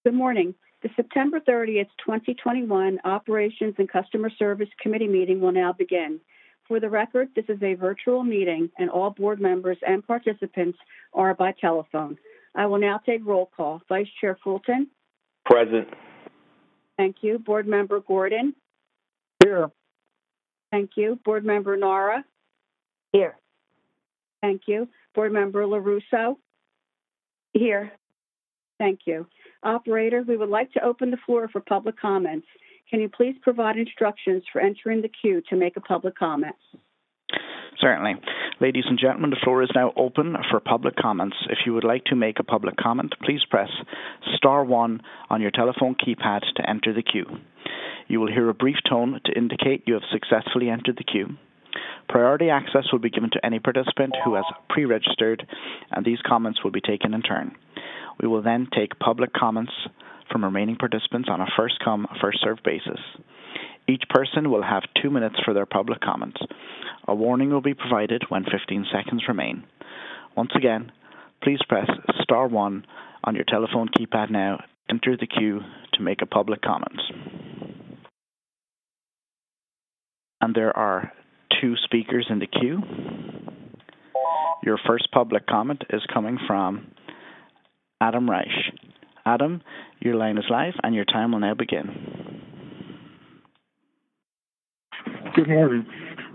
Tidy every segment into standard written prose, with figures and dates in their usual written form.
Good morning. The September 30th, 2021 Operations and Customer Service Committee meeting will now begin. For the record, this is a virtual meeting and all board members and participants are by telephone. I will now take roll call. Vice Chair Fulton. Present. Thank you. Board Member Gordon. Here. Thank you. Board Member Nara. Here. Thank you. Board Member LaRusso. Here. Thank you. Operator, we would like to open the floor for public comments. Can you please provide instructions for entering the queue to make a public comment? Certainly. Ladies and gentlemen, the floor is now open for public comments. If you would like to make a public comment, please press star 1 on your telephone keypad to enter the queue. You will hear a brief tone to indicate you have successfully entered the queue. Priority access will be given to any participant who has pre-registered, and these comments will be taken in turn. We will then take public comments from remaining participants on a first-come, first-served basis. Each person will have 2 minutes for their public comments. A warning will be provided when 15 seconds remain. Once again, please press star 1 on your telephone keypad now to enter the queue to make a public comment. And there are 2 speakers in the queue. Your first public comment is coming from Adam Reich. Adam, your line is live and your time will now begin. Good morning.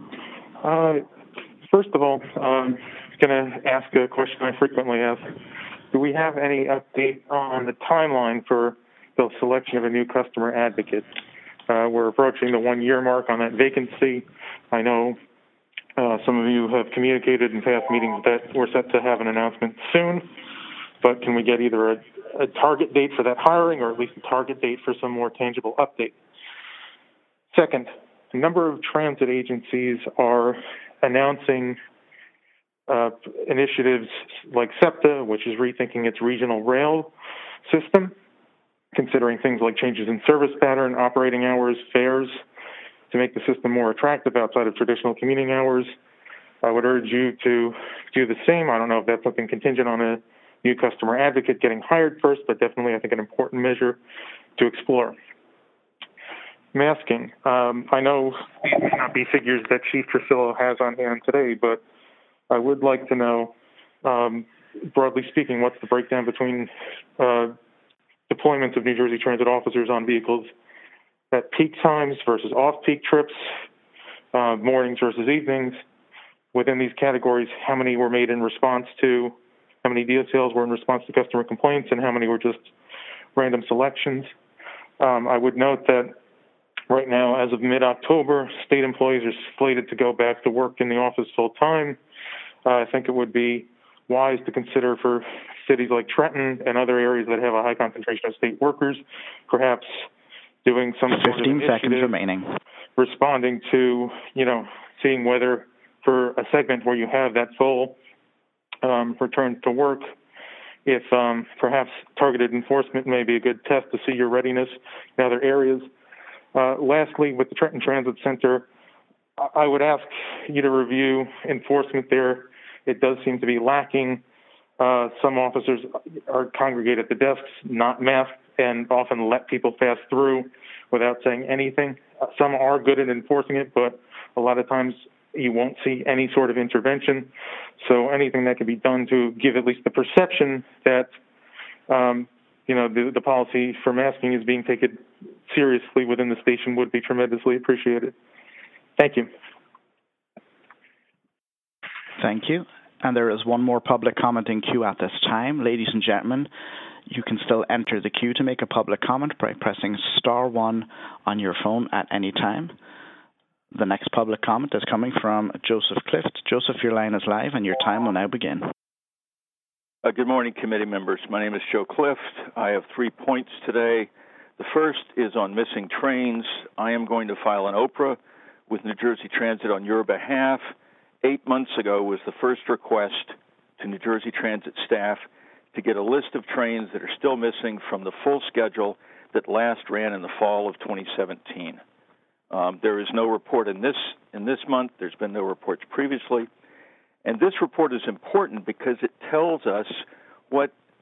First of all, I'm going to ask a question I frequently ask. Do we have any update on the timeline for the selection of a new customer advocate? We're approaching the 1-year mark on that vacancy. I know some of you have communicated in past meetings that we're set to have an announcement soon, but can we get either a target date for that hiring or at least a target date for some more tangible update? Second, a number of transit agencies are announcing initiatives like SEPTA, which is rethinking its regional rail system, considering things like changes in service pattern, operating hours, fares, to make the system more attractive outside of traditional commuting hours. I would urge you to do the same. I don't know if that's something contingent on a new customer advocate getting hired first, but definitely I think an important measure to explore. Masking. I know these may not be figures that Chief Trissillo has on hand today, but I would like to know, broadly speaking, what's the breakdown between deployments of New Jersey Transit officers on vehicles at peak times versus off-peak trips, mornings versus evenings. Within these categories, how many were made in response to, how many details were in response to customer complaints, and how many were just random selections. I would note that right now, as of mid-October, state employees are slated to go back to work in the office full-time. I think it would be wise to consider for cities like Trenton and other areas that have a high concentration of state workers, perhaps doing some sort of 15 seconds remaining. Responding to, seeing whether for a segment where you have that full return to work, if perhaps targeted enforcement may be a good test to see your readiness in other areas. Lastly, with the Trenton Transit Center, I would ask you to review enforcement there. It does seem to be lacking. Some officers are congregate at the desks, not masked, and often let people pass through without saying anything. Some are good at enforcing it, but a lot of times you won't see any sort of intervention. So anything that can be done to give at least the perception that, the policy for masking is being taken seriously within the station would be tremendously appreciated. Thank you. Thank you. And there is one more public comment in queue at this time. Ladies and gentlemen, you can still enter the queue to make a public comment by pressing star 1 on your phone at any time. The next public comment is coming from Joseph Clift. Joseph, your line is live and your time will now begin. Good morning, committee members. My name is Joe Clift. I have 3 points today. The first is on missing trains. I am going to file an OPRA with New Jersey Transit on your behalf. 8 months ago was the first request to New Jersey Transit staff to get a list of trains that are still missing from the full schedule that last ran in the fall of 2017. There is no report in this month. There's been no reports previously. And this report is important because it tells us what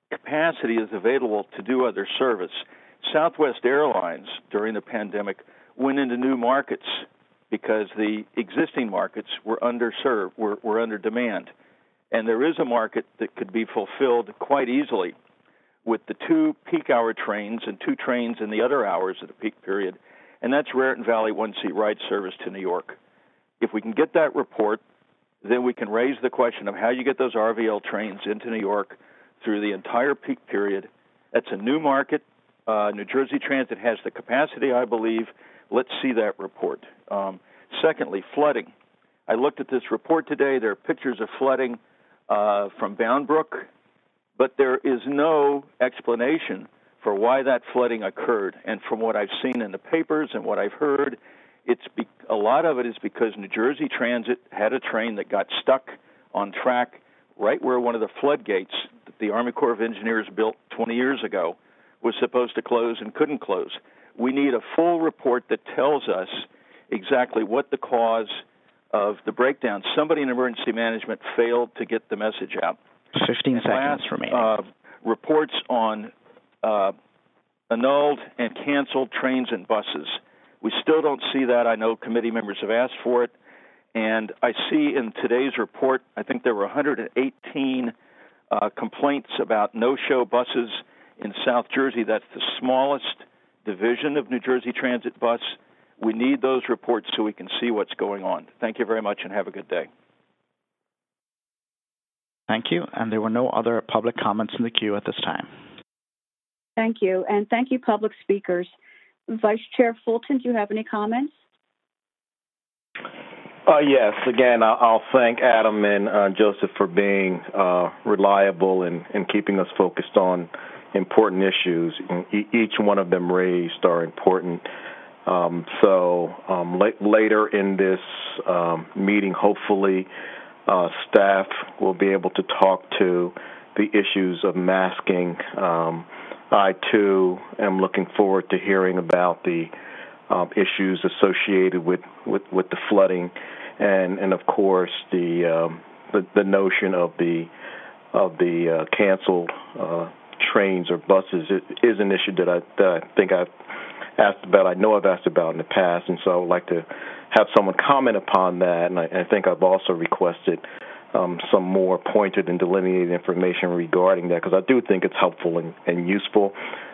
capacity is available to do other service. Southwest Airlines, during the pandemic, went into new markets because the existing markets were underserved, were under demand. And there is a market that could be fulfilled quite easily with the 2 peak hour trains and 2 trains in the other hours of the peak period, and that's Raritan Valley one-seat ride service to New York. If we can get that report, then we can raise the question of how you get those RVL trains into New York through the entire peak period. That's a new market. New Jersey Transit has the capacity, I believe. Let's see that report. Secondly, flooding. I looked at this report today. There are pictures of flooding from Bound Brook, but there is no explanation for why that flooding occurred. And from what I've seen in the papers and what I've heard, a lot of it is because New Jersey Transit had a train that got stuck on track right where one of the floodgates that the Army Corps of Engineers built 20 years ago was supposed to close and couldn't close. We need a full report that tells us exactly what the cause of the breakdown. Somebody in emergency management failed to get the message out. 15 seconds remaining. Reports on annulled and canceled trains and buses. We still don't see that. I know committee members have asked for it. And I see in today's report, I think there were 118 complaints about no-show buses in South Jersey. That's the smallest division of New Jersey Transit Bus. We need those reports so we can see what's going on. Thank you very much and have a good day. Thank you. And there were no other public comments in the queue at this time. Thank you. And thank you, public speakers. Vice Chair Fulton, do you have any comments? Yes. Again, I'll thank Adam and Joseph for being reliable and keeping us focused on important issues. Each one of them raised are important. Later in this meeting, hopefully, staff will be able to talk to the issues of masking. I, too, am looking forward to hearing about the issues associated with the flooding, and of course the notion of the canceled trains or buses is an issue that I think I've asked about. I know I've asked about in the past, and so I would like to have someone comment upon that. And I think I've also requested some more pointed and delineated information regarding that, because I do think it's helpful and useful.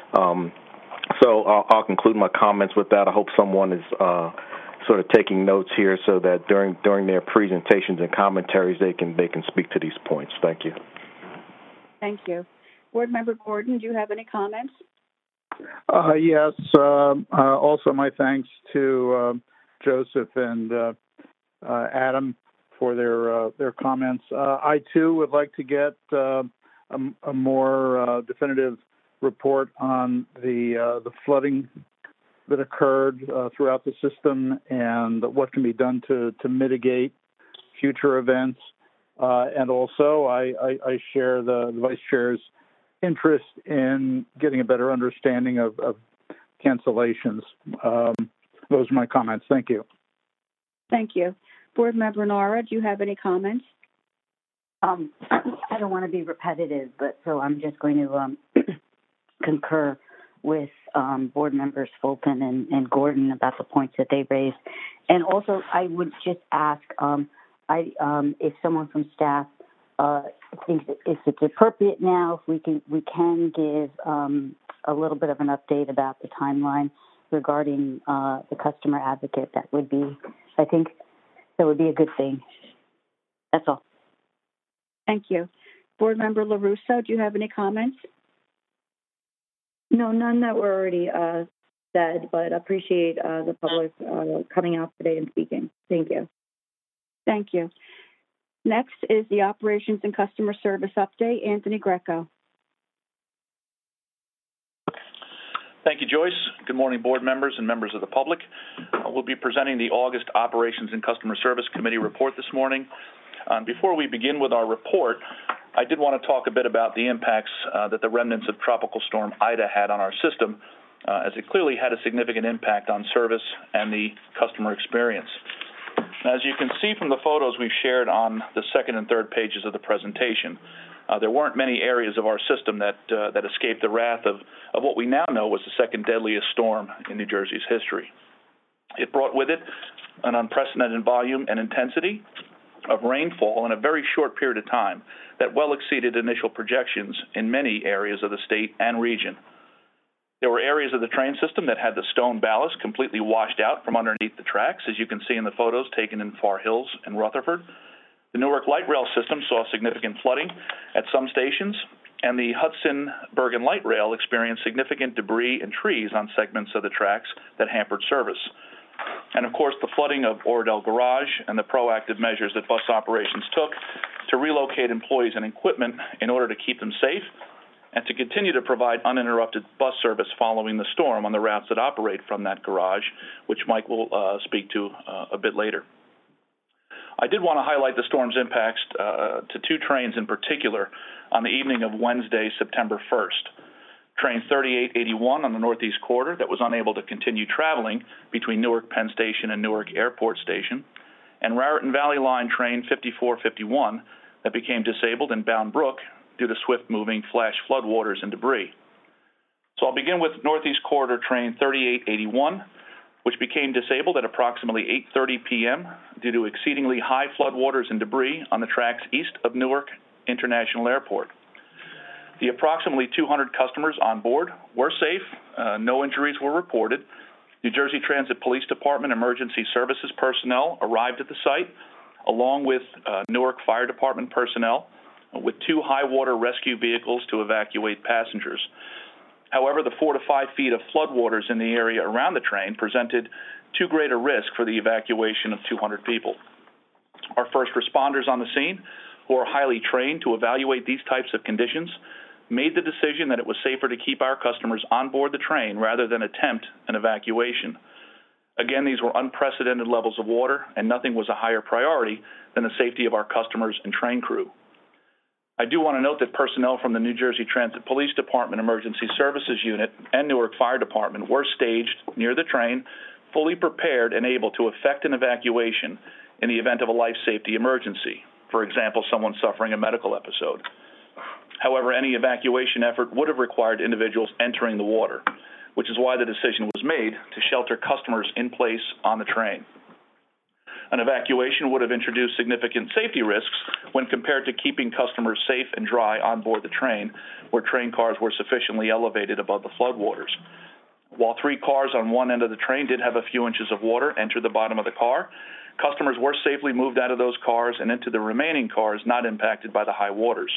So I'll conclude my comments with that. I hope someone is sort of taking notes here so that during their presentations and commentaries they can speak to these points. Thank you. Thank you. Board Member Gordon, do you have any comments? Yes. Also, my thanks to Joseph and Adam for their comments. I too would like to get a more definitive report on the flooding that occurred throughout the system and what can be done to mitigate future events. And also, I share the Vice Chair's interest in getting a better understanding of cancellations. Those are my comments. Thank you. Thank you. Board Member Nara, do you have any comments? I don't want to be repetitive, but so I'm just going to concur with Board Members Fulton and Gordon about the points that they raised. And also, I would just ask if someone from staff thinks that if it's appropriate now, if we can give a little bit of an update about the timeline regarding the customer advocate. That would be, I think, that would be a good thing. That's all. Thank you. Board Member LaRusso, do you have any comments? No, none that were already said, but appreciate the public coming out today and speaking. Thank you. Thank you. Next is the Operations and Customer Service Update. Anthony Greco. Thank you, Joyce. Good morning, board members and members of the public. We'll be presenting the August Operations and Customer Service Committee report this morning. Before we begin with our report, I did want to talk a bit about the impacts that the remnants of Tropical Storm Ida had on our system, as it clearly had a significant impact on service and the customer experience. Now, as you can see from the photos we've shared on the second and third pages of the presentation, there weren't many areas of our system that escaped the wrath of what we now know was the second deadliest storm in New Jersey's history. It brought with it an unprecedented volume and intensity of rainfall in a very short period of time that well exceeded initial projections in many areas of the state and region. There were areas of the train system that had the stone ballast completely washed out from underneath the tracks, as you can see in the photos taken in Far Hills and Rutherford. The Newark Light Rail system saw significant flooding at some stations, and the Hudson-Bergen Light Rail experienced significant debris and trees on segments of the tracks that hampered service. And of course, the flooding of Oradell Garage and the proactive measures that bus operations took to relocate employees and equipment in order to keep them safe and to continue to provide uninterrupted bus service following the storm on the routes that operate from that garage, which Mike will speak to a bit later. I did want to highlight the storm's impacts to two trains in particular on the evening of Wednesday, September 1st. Train 3881 on the Northeast Corridor that was unable to continue traveling between Newark Penn Station and Newark Airport Station, and Raritan Valley Line Train 5451 that became disabled in Bound Brook due to swift-moving flash floodwaters and debris. So I'll begin with Northeast Corridor Train 3881, which became disabled at approximately 8:30 p.m. due to exceedingly high floodwaters and debris on the tracks east of Newark International Airport. The approximately 200 customers on board were safe. No injuries were reported. New Jersey Transit Police Department Emergency Services personnel arrived at the site, along with Newark Fire Department personnel, with 2 high-water rescue vehicles to evacuate passengers. However, the 4 to 5 feet of floodwaters in the area around the train presented too great a risk for the evacuation of 200 people. Our first responders on the scene, who are highly trained to evaluate these types of conditions, made the decision that it was safer to keep our customers on board the train rather than attempt an evacuation. Again, these were unprecedented levels of water, and nothing was a higher priority than the safety of our customers and train crew. I do want to note that personnel from the New Jersey Transit Police Department Emergency Services Unit and Newark Fire Department were staged near the train, fully prepared and able to effect an evacuation in the event of a life safety emergency, for example, someone suffering a medical episode. However, any evacuation effort would have required individuals entering the water, which is why the decision was made to shelter customers in place on the train. An evacuation would have introduced significant safety risks when compared to keeping customers safe and dry on board the train, where train cars were sufficiently elevated above the floodwaters. While 3 cars on one end of the train did have a few inches of water enter the bottom of the car, customers were safely moved out of those cars and into the remaining cars not impacted by the high waters.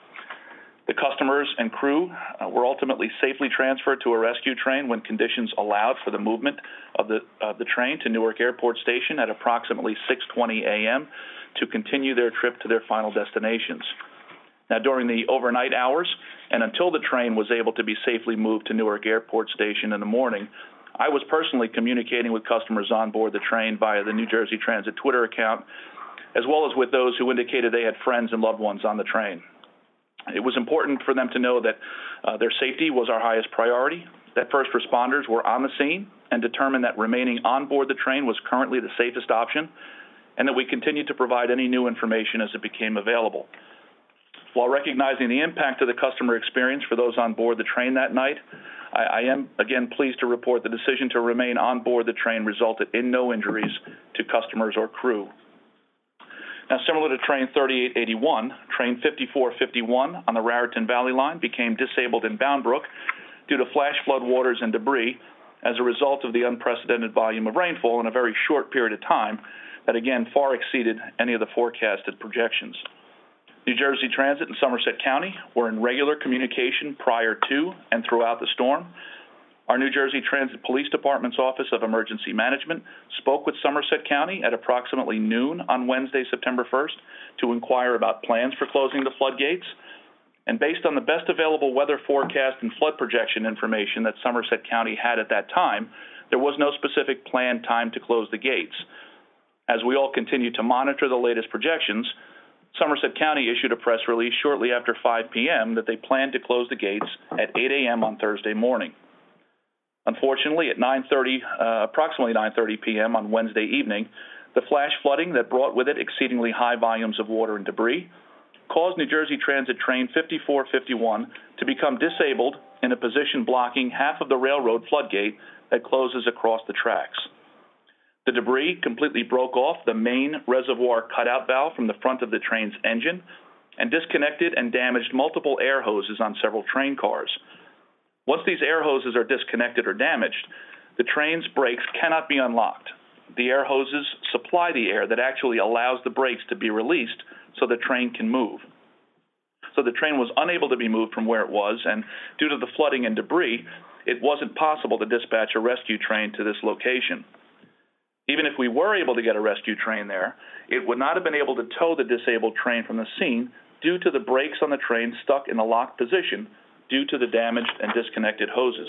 The customers and crew were ultimately safely transferred to a rescue train when conditions allowed for the movement of the train to Newark Airport Station at approximately 6:20 a.m. to continue their trip to their final destinations. Now, during the overnight hours and until the train was able to be safely moved to Newark Airport Station in the morning, I was personally communicating with customers on board the train via the New Jersey Transit Twitter account, as well as with those who indicated they had friends and loved ones on the train. It was important for them to know that their safety was our highest priority, that first responders were on the scene and determined that remaining on board the train was currently the safest option, and that we continued to provide any new information as it became available. While recognizing the impact of the customer experience for those on board the train that night, I am, again, pleased to report the decision to remain on board the train resulted in no injuries to customers or crew. Now, similar to Train 3881, Train 5451 on the Raritan Valley Line became disabled in Bound Brook due to flash flood waters and debris as a result of the unprecedented volume of rainfall in a very short period of time that, again, far exceeded any of the forecasted projections. New Jersey Transit and Somerset County were in regular communication prior to and throughout the storm. Our New Jersey Transit Police Department's Office of Emergency Management spoke with Somerset County at approximately noon on Wednesday, September 1st, to inquire about plans for closing the floodgates. And based on the best available weather forecast and flood projection information that Somerset County had at that time, there was no specific planned time to close the gates. As we all continue to monitor the latest projections, Somerset County issued a press release shortly after 5 p.m. that they planned to close the gates at 8 a.m. on Thursday morning. Unfortunately, at approximately 9:30 p.m. on Wednesday evening, the flash flooding that brought with it exceedingly high volumes of water and debris caused New Jersey Transit train 5451 to become disabled in a position blocking half of the railroad floodgate that closes across the tracks. The debris completely broke off the main reservoir cutout valve from the front of the train's engine and disconnected and damaged multiple air hoses on several train cars. Once these air hoses are disconnected or damaged, the train's brakes cannot be unlocked. The air hoses supply the air that actually allows the brakes to be released so the train can move. So the train was unable to be moved from where it was, and due to the flooding and debris, it wasn't possible to dispatch a rescue train to this location. Even if we were able to get a rescue train there, it would not have been able to tow the disabled train from the scene due to the brakes on the train stuck in a locked position due to the damaged and disconnected hoses.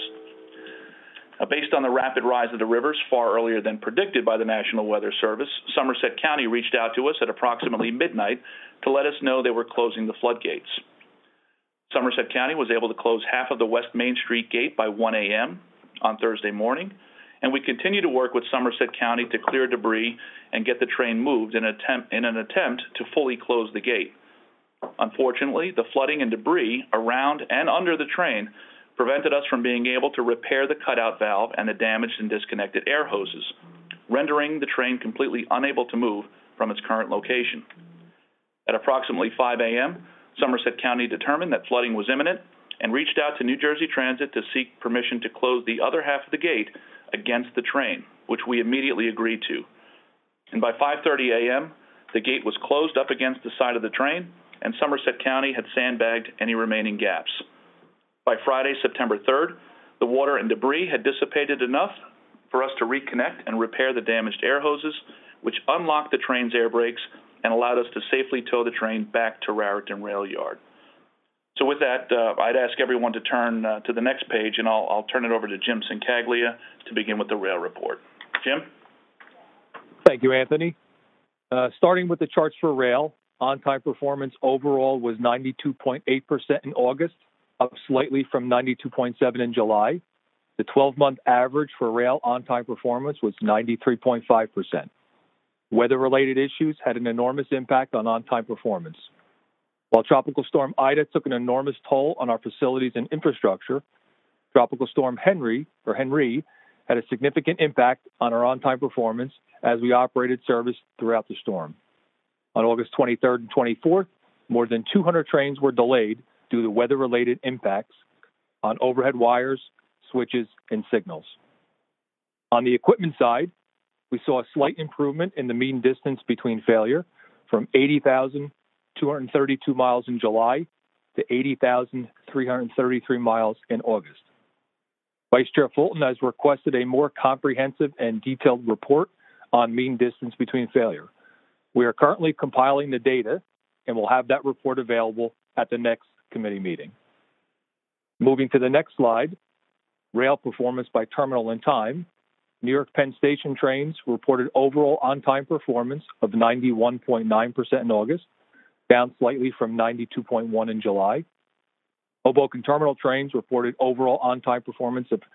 Now, based on the rapid rise of the rivers far earlier than predicted by the National Weather Service, Somerset County reached out to us at approximately midnight to let us know they were closing the floodgates. Somerset County was able to close half of the West Main Street gate by 1 a.m. on Thursday morning, and we continue to work with Somerset County to clear debris and get the train moved in an attempt to fully close the gate. Unfortunately, the flooding and debris around and under the train prevented us from being able to repair the cutout valve and the damaged and disconnected air hoses, rendering the train completely unable to move from its current location. At approximately 5 a.m., Somerset County determined that flooding was imminent and reached out to New Jersey Transit to seek permission to close the other half of the gate against the train, which we immediately agreed to. And by 5:30 a.m., the gate was closed up against the side of the train, and Somerset County had sandbagged any remaining gaps. By Friday, September 3rd, the water and debris had dissipated enough for us to reconnect and repair the damaged air hoses, which unlocked the train's air brakes and allowed us to safely tow the train back to Raritan Rail Yard. So with that, I'd ask everyone to turn to the next page, and I'll turn it over to Jim Sincaglia to begin with the rail report. Jim? Thank you, Anthony. Starting with the charts for rail, on-time performance overall was 92.8% in August, up slightly from 92.7% in July. The 12-month average for rail on-time performance was 93.5%. Weather-related issues had an enormous impact on on-time performance. While Tropical Storm Ida took an enormous toll on our facilities and infrastructure, Tropical Storm Henry had a significant impact on our on-time performance as we operated service throughout the storm. On August 23rd and 24th, more than 200 trains were delayed due to weather-related impacts on overhead wires, switches, and signals. On the equipment side, we saw a slight improvement in the mean distance between failure from 80,232 miles in July to 80,333 miles in August. Vice Chair Fulton has requested a more comprehensive and detailed report on mean distance between failure. We are currently compiling the data and will have that report available at the next committee meeting. Moving to the next slide, rail performance by terminal and time. New York Penn Station trains reported overall on-time performance of 91.9% in August, down slightly from 92.1% in July. Hoboken Terminal trains reported overall on-time performance of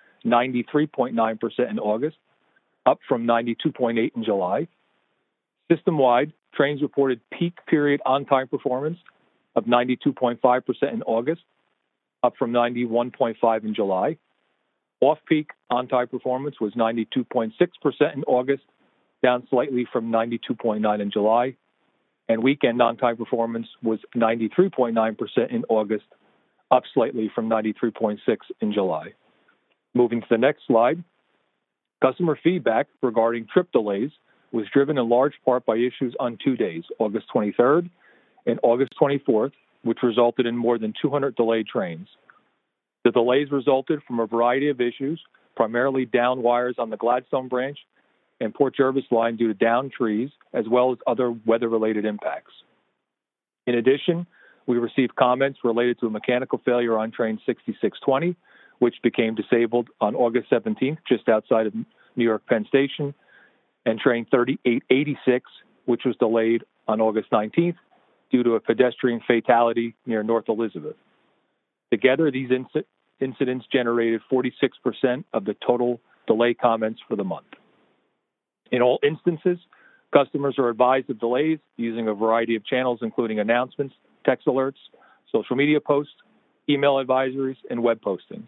93.9% in August, up from 92.8% in July. System-wide, trains reported peak period on-time performance of 92.5% in August, up from 91.5% in July. Off-peak on-time performance was 92.6% in August, down slightly from 92.9% in July. And weekend on-time performance was 93.9% in August, up slightly from 93.6% in July. Moving to the next slide, customer feedback regarding trip delays was driven in large part by issues on 2 days, August 23rd and August 24th, which resulted in more than 200 delayed trains. The delays resulted from a variety of issues, primarily down wires on the Gladstone branch and Port Jervis line due to downed trees, as well as other weather-related impacts. In addition, we received comments related to a mechanical failure on train 6620, which became disabled on August 17th, just outside of New York Penn Station, and train 3886, which was delayed on August 19th due to a pedestrian fatality near North Elizabeth. Together, these incidents generated 46% of the total delay comments for the month. In all instances, customers are advised of delays using a variety of channels, including announcements, text alerts, social media posts, email advisories, and web postings.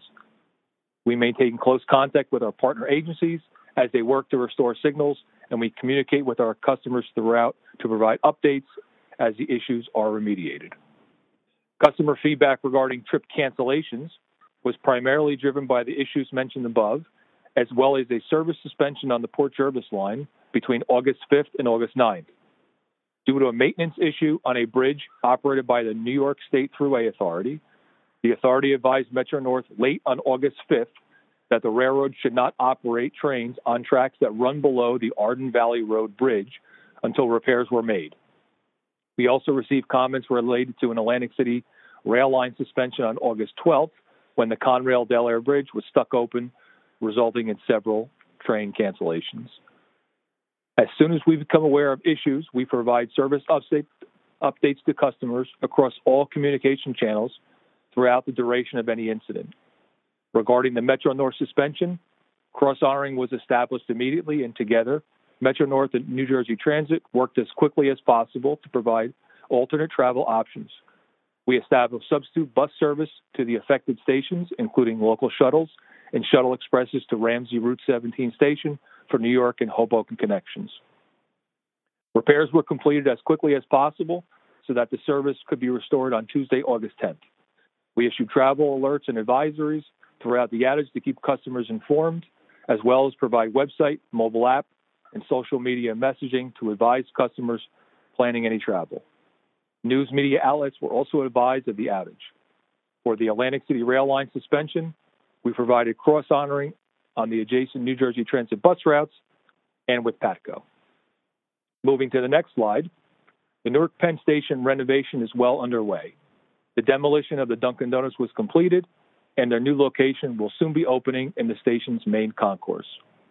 We maintain close contact with our partner agencies as they work to restore signals, and we communicate with our customers throughout to provide updates as the issues are remediated. Customer feedback regarding trip cancellations was primarily driven by the issues mentioned above, as well as a service suspension on the Port Jervis line between August 5th and August 9th. Due to a maintenance issue on a bridge operated by the New York State Thruway Authority, the authority advised Metro North late on August 5th that the railroad should not operate trains on tracks that run below the Arden Valley Road Bridge until repairs were made. We also received comments related to an Atlantic City rail line suspension on August 12th when the Conrail Delaware Bridge was stuck open, resulting in several train cancellations. As soon as we become aware of issues, we provide service updates to customers across all communication channels throughout the duration of any incident. Regarding the Metro North suspension, cross-honoring was established immediately, and together, Metro North and New Jersey Transit worked as quickly as possible to provide alternate travel options. We established substitute bus service to the affected stations, including local shuttles and shuttle expresses to Ramsey Route 17 station for New York and Hoboken connections. Repairs were completed as quickly as possible so that the service could be restored on Tuesday, August 10th. We issued travel alerts and advisories throughout the outage to keep customers informed, as well as provide website, mobile app, and social media messaging to advise customers planning any travel. News media outlets were also advised of the outage. For the Atlantic City rail line suspension, we provided cross-honoring on the adjacent New Jersey Transit bus routes and with PATCO. Moving to the next slide, the Newark Penn Station renovation is well underway. The demolition of the Dunkin' Donuts was completed, and their new location will soon be opening in the station's main concourse.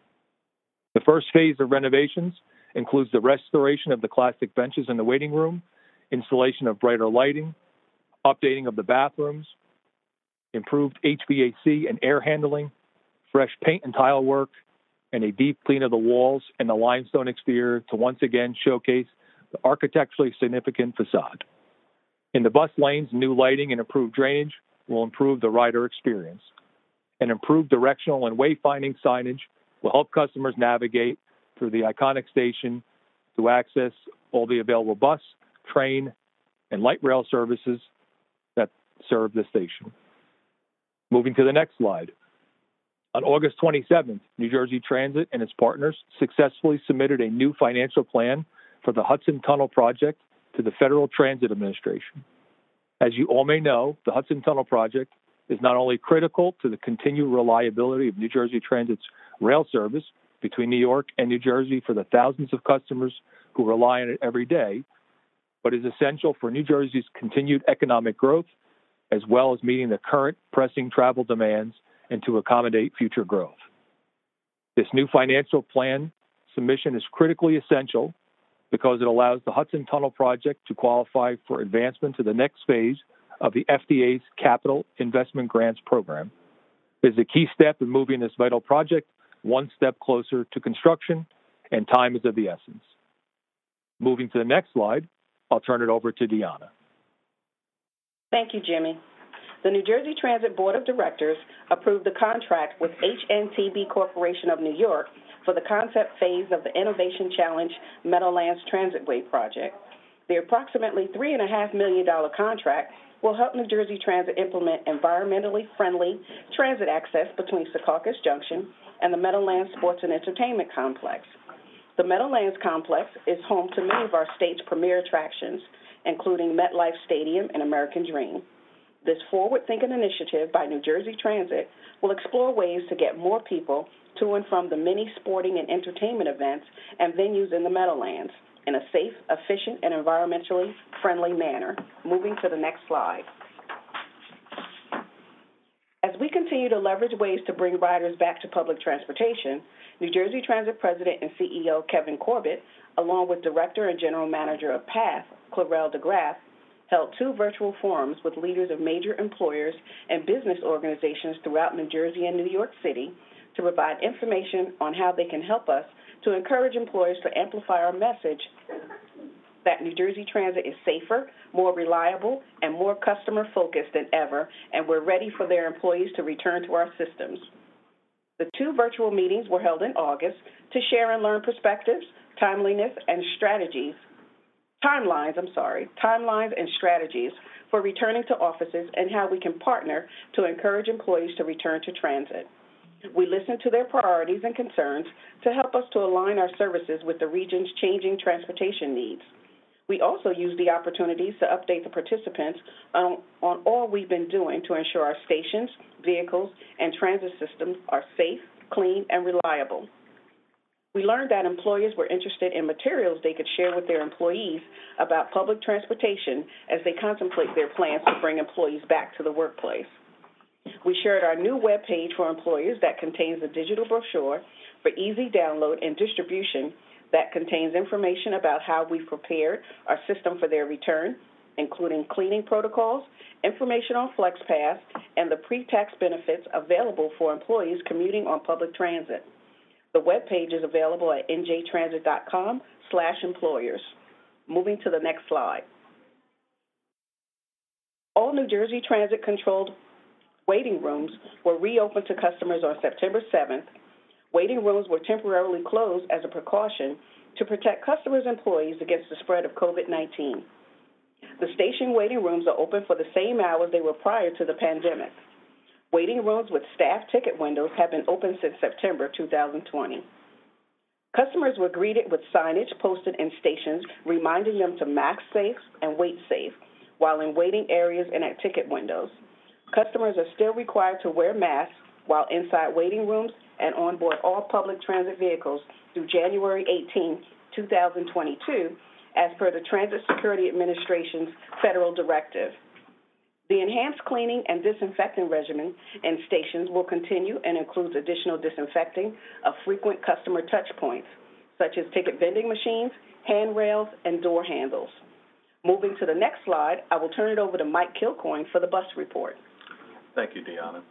The first phase of renovations includes the restoration of the classic benches in the waiting room, installation of brighter lighting, updating of the bathrooms, improved HVAC and air handling, fresh paint and tile work, and a deep clean of the walls and the limestone exterior to once again showcase the architecturally significant facade. In the bus lanes, new lighting and improved drainage will improve the rider experience. And improved directional and wayfinding signage will help customers navigate through the iconic station to access all the available bus, train, and light rail services that serve the station. Moving to the next slide. On August 27th, New Jersey Transit and its partners successfully submitted a new financial plan for the Hudson Tunnel project to the Federal Transit Administration. As you all may know, the Hudson Tunnel project is not only critical to the continued reliability of New Jersey Transit's rail service between New York and New Jersey for the thousands of customers who rely on it every day, but is essential for New Jersey's continued economic growth, as well as meeting the current pressing travel demands and to accommodate future growth. This new financial plan submission is critically essential because it allows the Hudson Tunnel project to qualify for advancement to the next phase of the FDA's Capital Investment Grants Program. It is a key step in moving this vital project one step closer to construction, and time is of the essence. Moving to the next slide, I'll turn it over to Deanna. Thank you, Jimmy. The New Jersey Transit Board of Directors approved the contract with HNTB Corporation of New York for the concept phase of the Innovation Challenge Meadowlands Transitway project. The approximately $3.5 million contract will help New Jersey Transit implement environmentally friendly transit access between Secaucus Junction and the Meadowlands Sports and Entertainment Complex. The Meadowlands Complex is home to many of our state's premier attractions, including MetLife Stadium and American Dream. This forward-thinking initiative by New Jersey Transit will explore ways to get more people to and from the many sporting and entertainment events and venues in the Meadowlands in a safe, efficient, and environmentally friendly manner. Moving to the next slide. As we continue to leverage ways to bring riders back to public transportation, New Jersey Transit President and CEO Kevin Corbett, along with Director and General Manager of PATH, Clarel DeGraff, held 2 virtual forums with leaders of major employers and business organizations throughout New Jersey and New York City to provide information on how they can help us to encourage employers to amplify our message that New Jersey Transit is safer, more reliable, and more customer-focused than ever, and we're ready for their employees to return to our systems. The 2 virtual meetings were held in August to share and learn perspectives, timelines and strategies for returning to offices and how we can partner to encourage employees to return to transit. We listened to their priorities and concerns to help us to align our services with the region's changing transportation needs. We also used the opportunities to update the participants on all we've been doing to ensure our stations, vehicles, and transit systems are safe, clean, and reliable. We learned that employers were interested in materials they could share with their employees about public transportation as they contemplate their plans to bring employees back to the workplace. We shared our new webpage for employers that contains a digital brochure for easy download and distribution that contains information about how we've prepared our system for their return, including cleaning protocols, information on FlexPass, and the pre-tax benefits available for employees commuting on public transit. The webpage is available at njtransit.com/employers. Moving to the next slide. All New Jersey Transit-controlled waiting rooms were reopened to customers on September 7th. Waiting rooms were temporarily closed as a precaution to protect customers' employees against the spread of COVID-19. The station waiting rooms are open for the same hours they were prior to the pandemic. Waiting rooms with staff ticket windows have been open since September 2020. Customers were greeted with signage posted in stations reminding them to mask safe and wait safe while in waiting areas and at ticket windows. Customers are still required to wear masks while inside waiting rooms and on board all public transit vehicles through January 18, 2022, as per the Transit Security Administration's federal directive. The enhanced cleaning and disinfecting regimen in stations will continue and includes additional disinfecting of frequent customer touch points, such as ticket vending machines, handrails, and door handles. Moving to the next slide, I will turn it over to Mike Kilcoyne for the bus report. Thank you, Deanna.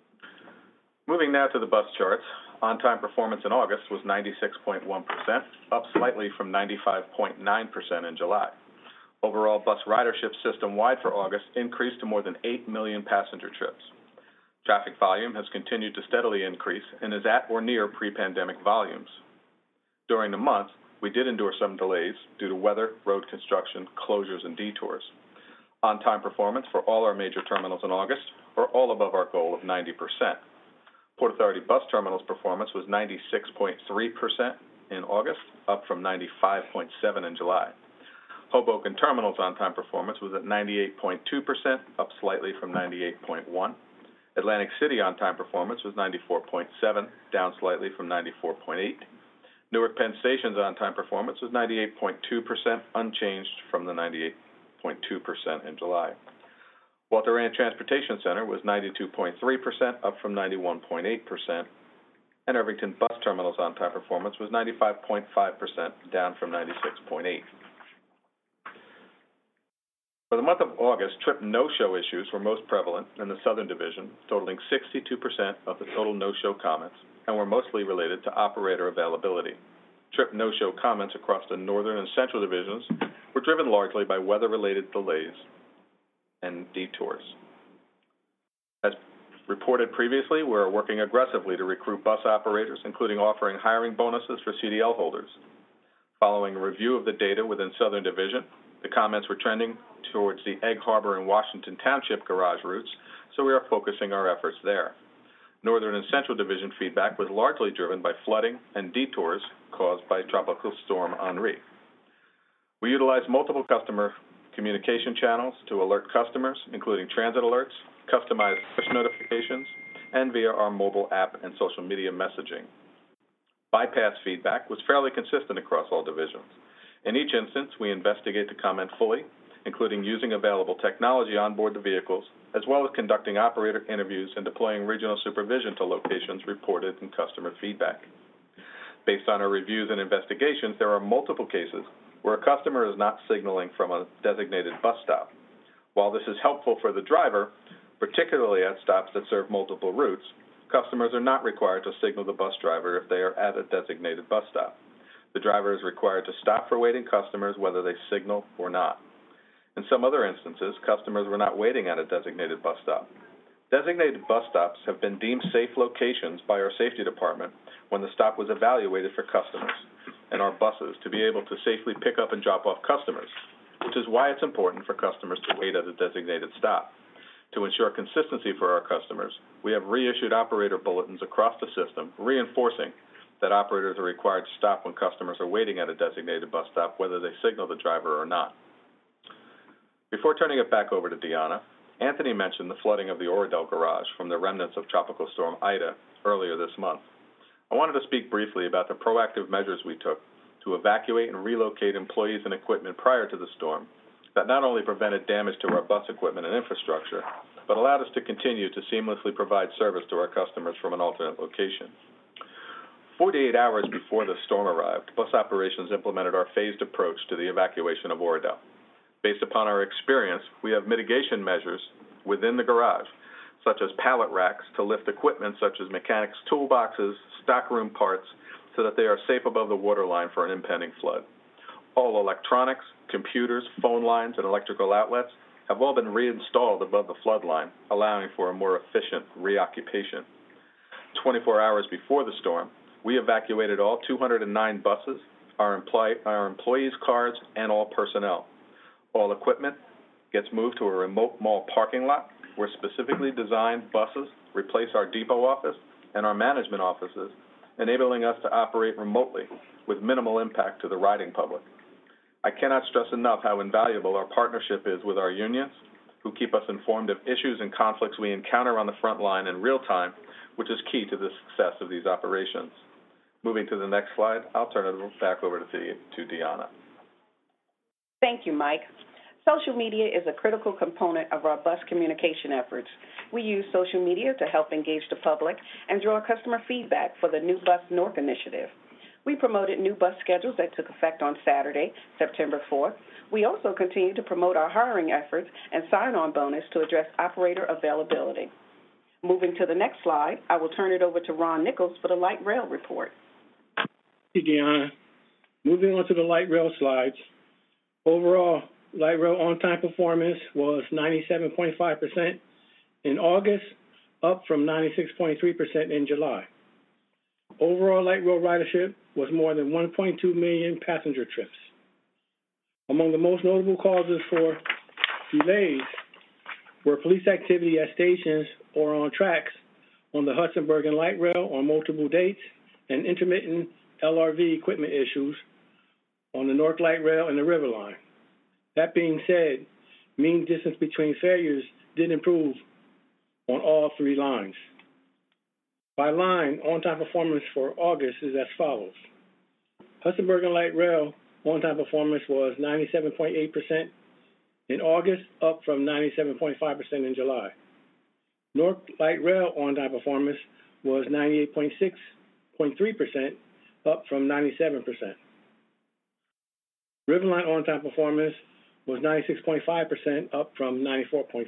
Moving now to the bus charts, on-time performance in August was 96.1%, up slightly from 95.9% in July. Overall bus ridership system-wide for August increased to more than 8 million passenger trips. Traffic volume has continued to steadily increase and is at or near pre-pandemic volumes. During the month, we did endure some delays due to weather, road construction, closures, and detours. On-time performance for all our major terminals in August are all above our goal of 90%. Port Authority Bus Terminals performance was 96.3% in August, up from 95.7% in July. Hoboken Terminals on-time performance was at 98.2%, up slightly from 98.1%. Atlantic City on-time performance was 94.7%, down slightly from 94.8%. Newark Penn Station's on-time performance was 98.2%, unchanged from the 98.2% in July. Walter Rand Transportation Center was 92.3%, up from 91.8%. And Irvington Bus Terminals on-time performance was 95.5%, down from 96.8%. For the month of August, trip no-show issues were most prevalent in the Southern Division, totaling 62% of the total no-show comments, and were mostly related to operator availability. Trip no-show comments across the Northern and Central Divisions were driven largely by weather-related delays and detours. As reported previously, we're working aggressively to recruit bus operators, including offering hiring bonuses for CDL holders. Following a review of the data within Southern Division, the comments were trending towards the Egg Harbor and Washington Township garage routes, so we are focusing our efforts there. Northern and Central Division feedback was largely driven by flooding and detours caused by Tropical Storm Henri. We utilized multiple customer communication channels to alert customers, including transit alerts, customized push notifications, and via our mobile app and social media messaging. Bypass feedback was fairly consistent across all divisions. In each instance, we investigate the comment fully, including using available technology on board the vehicles, as well as conducting operator interviews and deploying regional supervision to locations reported in customer feedback. Based on our reviews and investigations, there are multiple cases where a customer is not signaling from a designated bus stop. While this is helpful for the driver, particularly at stops that serve multiple routes, customers are not required to signal the bus driver if they are at a designated bus stop. The driver is required to stop for waiting customers whether they signal or not. In some other instances, customers were not waiting at a designated bus stop. Designated bus stops have been deemed safe locations by our safety department when the stop was evaluated for customers and our buses to be able to safely pick up and drop off customers, which is why it's important for customers to wait at a designated stop. To ensure consistency for our customers, we have reissued operator bulletins across the system reinforcing that operators are required to stop when customers are waiting at a designated bus stop, whether they signal the driver or not. Before turning it back over to Deanna, Anthony mentioned the flooding of the Oradell garage from the remnants of Tropical Storm Ida earlier this month. I wanted to speak briefly about the proactive measures we took to evacuate and relocate employees and equipment prior to the storm that not only prevented damage to our bus equipment and infrastructure, but allowed us to continue to seamlessly provide service to our customers from an alternate location. 48 hours before the storm arrived, bus operations implemented our phased approach to the evacuation of Oradell. Based upon our experience, we have mitigation measures within the garage, such as pallet racks to lift equipment such as mechanics' toolboxes, stockroom parts, so that they are safe above the waterline for an impending flood. All electronics, computers, phone lines, and electrical outlets have all been reinstalled above the flood line, allowing for a more efficient reoccupation. 24 hours before the storm, we evacuated all 209 buses, our employees' cars, and all personnel. All equipment gets moved to a remote mall parking lot where specifically designed buses replace our depot office and our management offices, enabling us to operate remotely with minimal impact to the riding public. I cannot stress enough how invaluable our partnership is with our unions, who keep us informed of issues and conflicts we encounter on the front line in real time, which is key to the success of these operations. Moving to the next slide, I'll turn it back over to Deanna. Thank you, Mike. Social media is a critical component of our bus communication efforts. We use social media to help engage the public and draw customer feedback for the New Bus North initiative. We promoted new bus schedules that took effect on Saturday, September 4th. We also continue to promote our hiring efforts and sign-on bonus to address operator availability. Moving to the next slide, I will turn it over to Ron Nichols for the light rail report. Thank you, Deanna. Moving on to the light rail slides. Overall, light rail on-time performance was 97.5% in August, up from 96.3% in July. Overall light rail ridership was more than 1.2 million passenger trips. Among the most notable causes for delays were police activity at stations or on tracks on the Hudson Bergen Light Rail on multiple dates and intermittent LRV equipment issues on the North Light Rail and the River Line. That being said, mean distance between failures did improve on all three lines. By line, on-time performance for August is as follows. Hudson Bergen Light Rail on-time performance was 97.8% in August, up from 97.5% in July. North Light Rail on-time performance was 98.3%, up from 97%. Riverline on-time performance was 96.5%, up from 94.5%.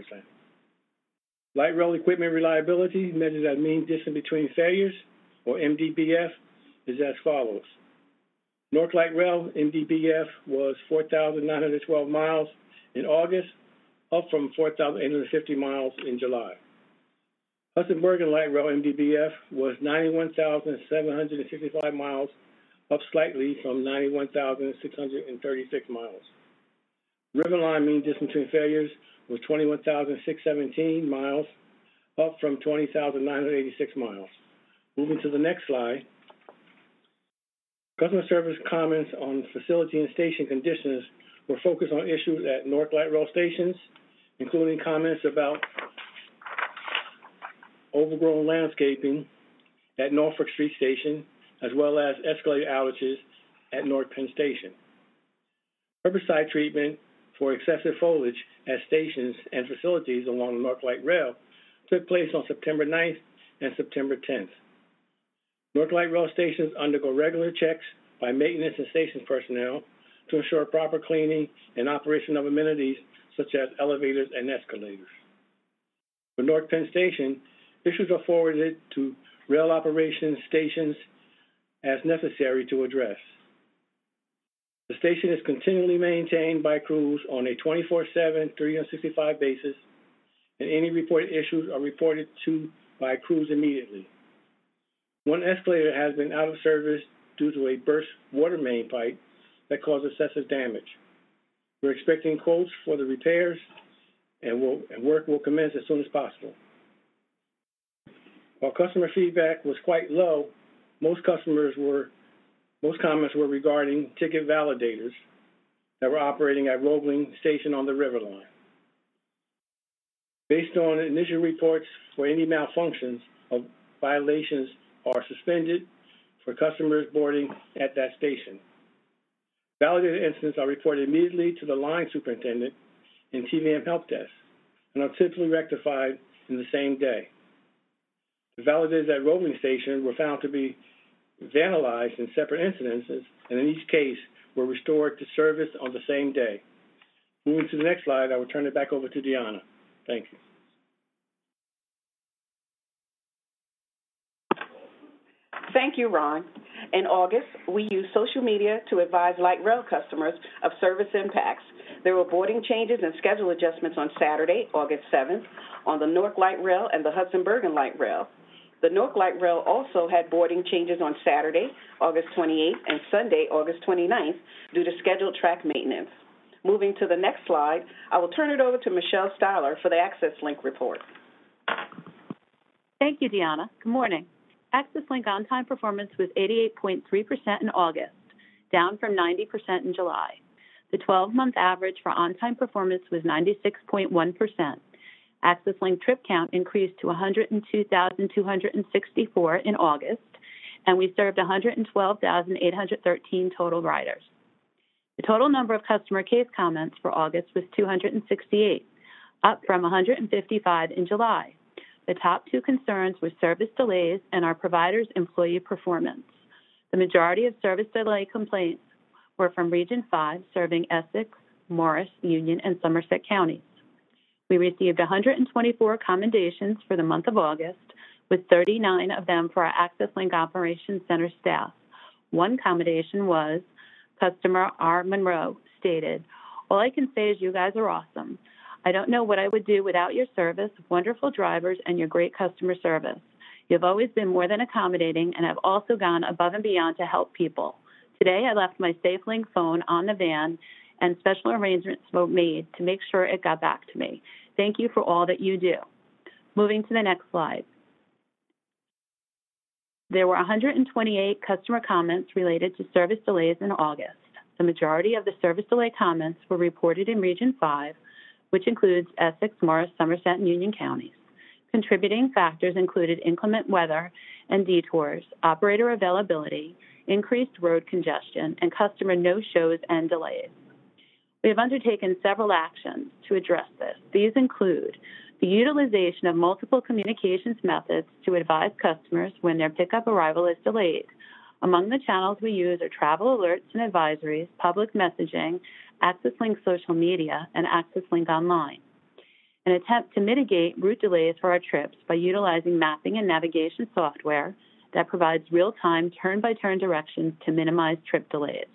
Light rail equipment reliability, measured as mean distance between failures, or MDBF, is as follows. North Light Rail MDBF was 4,912 miles in August, up from 4,850 miles in July. Hudson Bergen Light Rail MDBF was 91,765 miles, up slightly from 91,636 miles. Riverline mean distance between failures was 21,617 miles, up from 20,986 miles. Moving to the next slide. Customer service comments on facility and station conditions were focused on issues at North Light Rail stations, including comments about overgrown landscaping at Norfolk Street Station, as well as escalator outages at North Penn Station. Herbicide treatment for excessive foliage at stations and facilities along the North Light Rail took place on September 9th and September 10th. North Light Rail stations undergo regular checks by maintenance and station personnel to ensure proper cleaning and operation of amenities such as elevators and escalators. For North Penn Station, issues are forwarded to rail operations stations as necessary to address. The station is continually maintained by crews on a 24/7, 365 basis, and any reported issues are reported to by crews immediately. One escalator has been out of service due to a burst water main pipe that caused excessive damage. We're expecting quotes for the repairs, and work will commence as soon as possible. While customer feedback was quite low, most comments were regarding ticket validators that were operating at Roebling Station on the River Line. Based on initial reports for any malfunctions, violations are suspended for customers boarding at that station. Validated incidents are reported immediately to the line superintendent and TVM help desk, and are typically rectified in the same day. The validators at Roebling Station were found to be vandalized in separate incidences, and in each case were restored to service on the same day. Moving to the next slide, I will turn it back over to Deanna. Thank you. Thank you, Ron. In August, we used social media to advise light rail customers of service impacts. There were boarding changes and schedule adjustments on Saturday, August 7th, on the Newark Light Rail and the Hudson-Bergen Light Rail. The Newark Light Rail also had boarding changes on Saturday, August 28th, and Sunday, August 29th, due to scheduled track maintenance. Moving to the next slide, I will turn it over to Michelle Styler for the Access Link report. Thank you, Deanna. Good morning. Access Link on-time performance was 88.3% in August, down from 90% in July. The 12-month average for on-time performance was 96.1%. Access Link trip count increased to 102,264 in August, and we served 112,813 total riders. The total number of customer case comments for August was 268, up from 155 in July. The top two concerns were service delays and our providers' employee performance. The majority of service delay complaints were from Region 5, serving Essex, Morris, Union, and Somerset counties. We received 124 commendations for the month of August, with 39 of them for our Access Link Operations Center staff. One commendation was, customer R. Monroe stated, "All I can say is you guys are awesome. I don't know what I would do without your service, wonderful drivers, and your great customer service. You've always been more than accommodating and have also gone above and beyond to help people. Today, I left my SafeLink phone on the van, and special arrangements were made to make sure it got back to me. Thank you for all that you do." Moving to the next slide. There were 128 customer comments related to service delays in August. The majority of the service delay comments were reported in Region 5, which includes Essex, Morris, Somerset, and Union counties. Contributing factors included inclement weather and detours, operator availability, increased road congestion, and customer no-shows and delays. We have undertaken several actions to address this. These include the utilization of multiple communications methods to advise customers when their pickup arrival is delayed. Among the channels we use are travel alerts and advisories, public messaging, Access Link social media, and Access Link online. An attempt to mitigate route delays for our trips by utilizing mapping and navigation software that provides real-time turn-by-turn directions to minimize trip delays.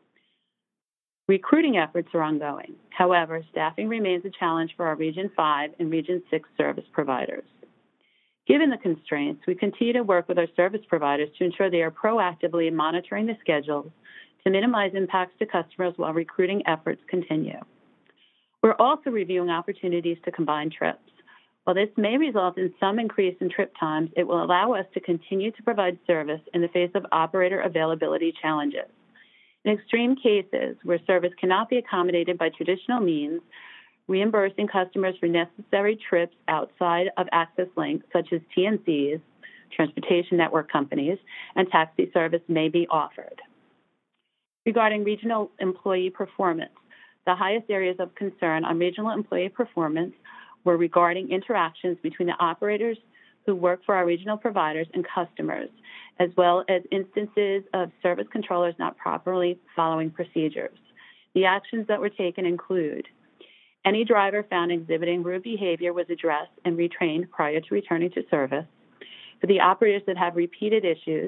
Recruiting efforts are ongoing. However, staffing remains a challenge for our Region 5 and Region 6 service providers. Given the constraints, we continue to work with our service providers to ensure they are proactively monitoring the schedules to minimize impacts to customers while recruiting efforts continue. We're also reviewing opportunities to combine trips. While this may result in some increase in trip times, it will allow us to continue to provide service in the face of operator availability challenges. In extreme cases where service cannot be accommodated by traditional means, reimbursing customers for necessary trips outside of Access Link, such as TNCs, transportation network companies, and taxi service may be offered. Regarding regional employee performance, the highest areas of concern on regional employee performance were regarding interactions between the operators who work for our regional providers and customers, as well as instances of service controllers not properly following procedures. The actions that were taken include any driver found exhibiting rude behavior was addressed and retrained prior to returning to service. For the operators that have repeated issues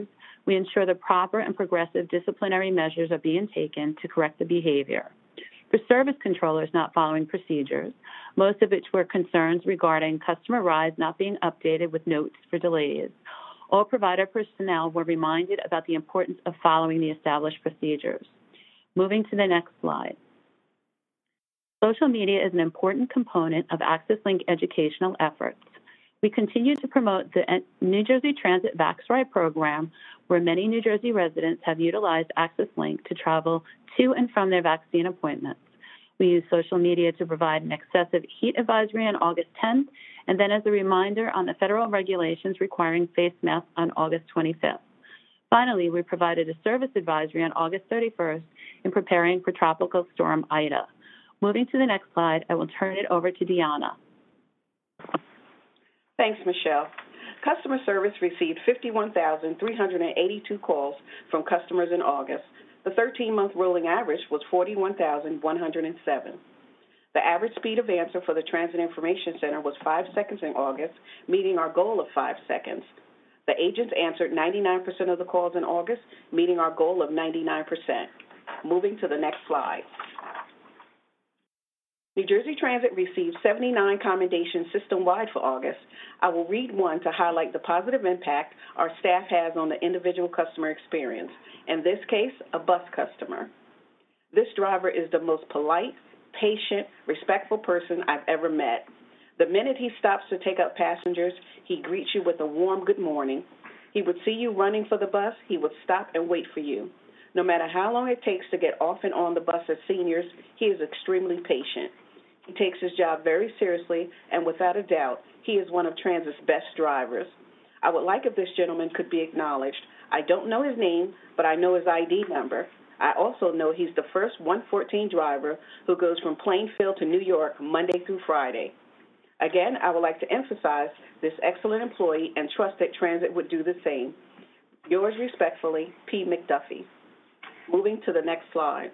We ensure the proper and progressive disciplinary measures are being taken to correct the behavior. For service controllers not following procedures, most of which were concerns regarding customer rides not being updated with notes for delays, all provider personnel were reminded about the importance of following the established procedures. Moving to the next slide. Social media is an important component of AccessLink educational efforts. We continue to promote the New Jersey Transit VaxRide program, where many New Jersey residents have utilized AccessLink to travel to and from their vaccine appointments. We use social media to provide an excessive heat advisory on August 10th, and then as a reminder on the federal regulations requiring face masks on August 25th. Finally, we provided a service advisory on August 31st in preparing for Tropical Storm Ida. Moving to the next slide, I will turn it over to Deanna. Thanks, Michelle. Customer service received 51,382 calls from customers in August. The 13-month rolling average was 41,107. The average speed of answer for the Transit Information Center was 5 seconds in August, meeting our goal of 5 seconds. The agents answered 99% of the calls in August, meeting our goal of 99%. Moving to the next slide. New Jersey Transit received 79 commendations system-wide for August. I will read one to highlight the positive impact our staff has on the individual customer experience. In this case, a bus customer. This driver is the most polite, patient, respectful person I've ever met. The minute he stops to take up passengers, he greets you with a warm good morning. He would see you running for the bus, he would stop and wait for you. No matter how long it takes to get off and on the bus as seniors, he is extremely patient. He takes his job very seriously, and without a doubt, he is one of Transit's best drivers. I would like if this gentleman could be acknowledged. I don't know his name, but I know his ID number. I also know he's the first 114 driver who goes from Plainfield to New York Monday through Friday. Again, I would like to emphasize this excellent employee and trust that Transit would do the same. Yours respectfully, P. McDuffie. Moving to the next slide.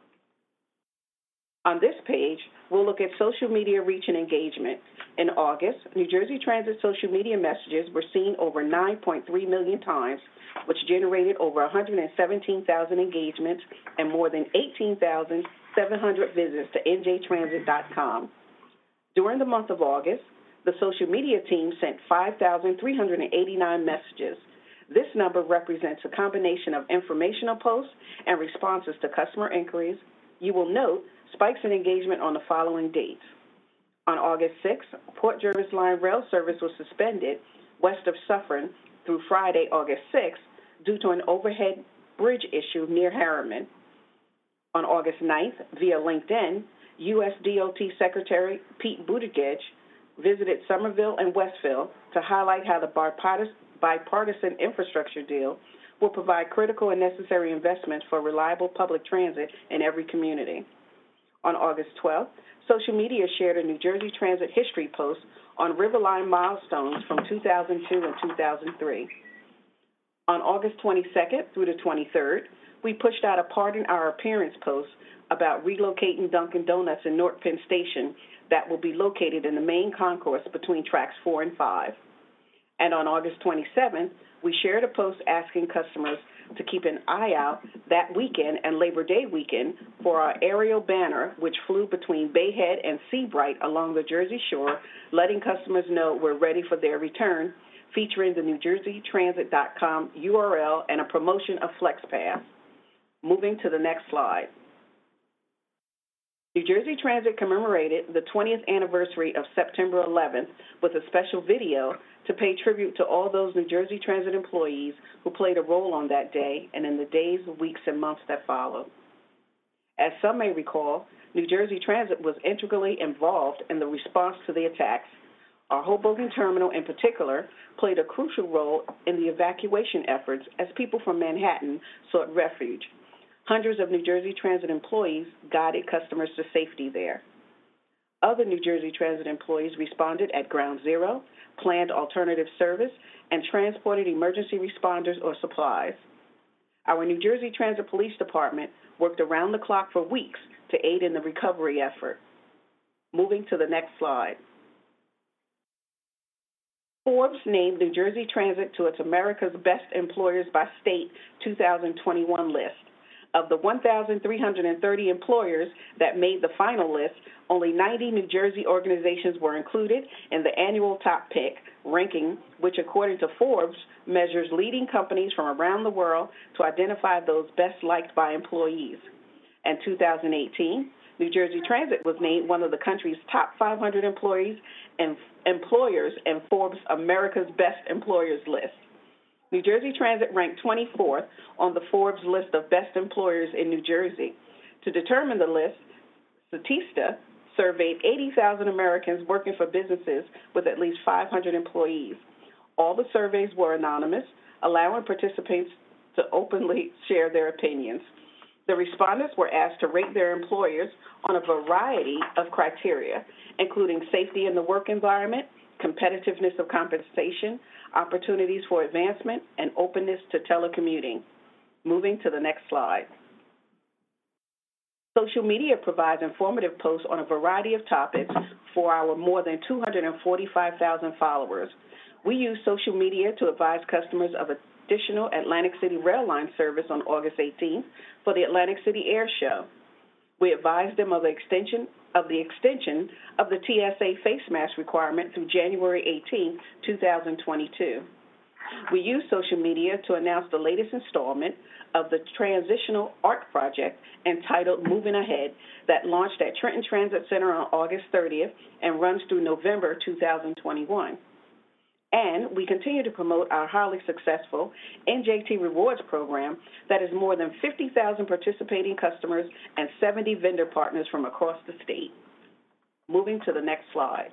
On this page, we'll look at social media reach and engagement. In August, New Jersey Transit social media messages were seen over 9.3 million times, which generated over 117,000 engagements and more than 18,700 visits to njtransit.com. During the month of August, the social media team sent 5,389 messages. This number represents a combination of informational posts and responses to customer inquiries. You will note spikes in engagement on the following dates. On August 6th, Port Jervis Line rail service was suspended west of Suffern through Friday, August 6th, due to an overhead bridge issue near Harriman. On August 9th, via LinkedIn, U.S. DOT Secretary Pete Buttigieg visited Somerville and Westville to highlight how the bipartisan infrastructure deal will provide critical and necessary investments for reliable public transit in every community. On August 12th, social media shared a New Jersey Transit history post on Riverline milestones from 2002 and 2003. On August 22nd through the 23rd, we pushed out a Pardon Our Appearance post about relocating Dunkin' Donuts in North Penn Station that will be located in the main concourse between tracks 4 and 5. And on August 27th, we shared a post asking customers to keep an eye out that weekend and Labor Day weekend for our aerial banner, which flew between Bayhead and Seabright along the Jersey Shore, letting customers know we're ready for their return, featuring the NewJerseyTransit.com URL and a promotion of FlexPass. Moving to the next slide. New Jersey Transit commemorated the 20th anniversary of September 11th with a special video to pay tribute to all those New Jersey Transit employees who played a role on that day and in the days, weeks, and months that followed. As some may recall, New Jersey Transit was integrally involved in the response to the attacks. Our Hoboken terminal, in particular, played a crucial role in the evacuation efforts as people from Manhattan sought refuge. Hundreds of New Jersey Transit employees guided customers to safety there. Other New Jersey Transit employees responded at Ground Zero, planned alternative service, and transported emergency responders or supplies. Our New Jersey Transit Police Department worked around the clock for weeks to aid in the recovery effort. Moving to the next slide. Forbes named New Jersey Transit to its America's Best Employers by State 2021 list. Of the 1,330 employers that made the final list, only 90 New Jersey organizations were included in the annual top pick ranking, which, according to Forbes, measures leading companies from around the world to identify those best liked by employees. In 2018, New Jersey Transit was named one of the country's top 500 employers in Forbes' America's Best Employers list. New Jersey Transit ranked 24th on the Forbes list of best employers in New Jersey. To determine the list, Statista surveyed 80,000 Americans working for businesses with at least 500 employees. All the surveys were anonymous, allowing participants to openly share their opinions. The respondents were asked to rate their employers on a variety of criteria, including safety in the work environment, competitiveness of compensation, opportunities for advancement, and openness to telecommuting. Moving to the next slide. Social media provides informative posts on a variety of topics for our more than 245,000 followers. We use social media to advise customers of additional Atlantic City Rail Line service on August 18th for the Atlantic City Air Show. We advised them of the extension of the TSA face mask requirement through January 18, 2022. We use social media to announce the latest installment of the Transitional Art Project entitled Moving Ahead that launched at Trenton Transit Center on August 30th and runs through November 2021. And we continue to promote our highly successful NJT Rewards program that has more than 50,000 participating customers and 70 vendor partners from across the state. Moving to the next slide.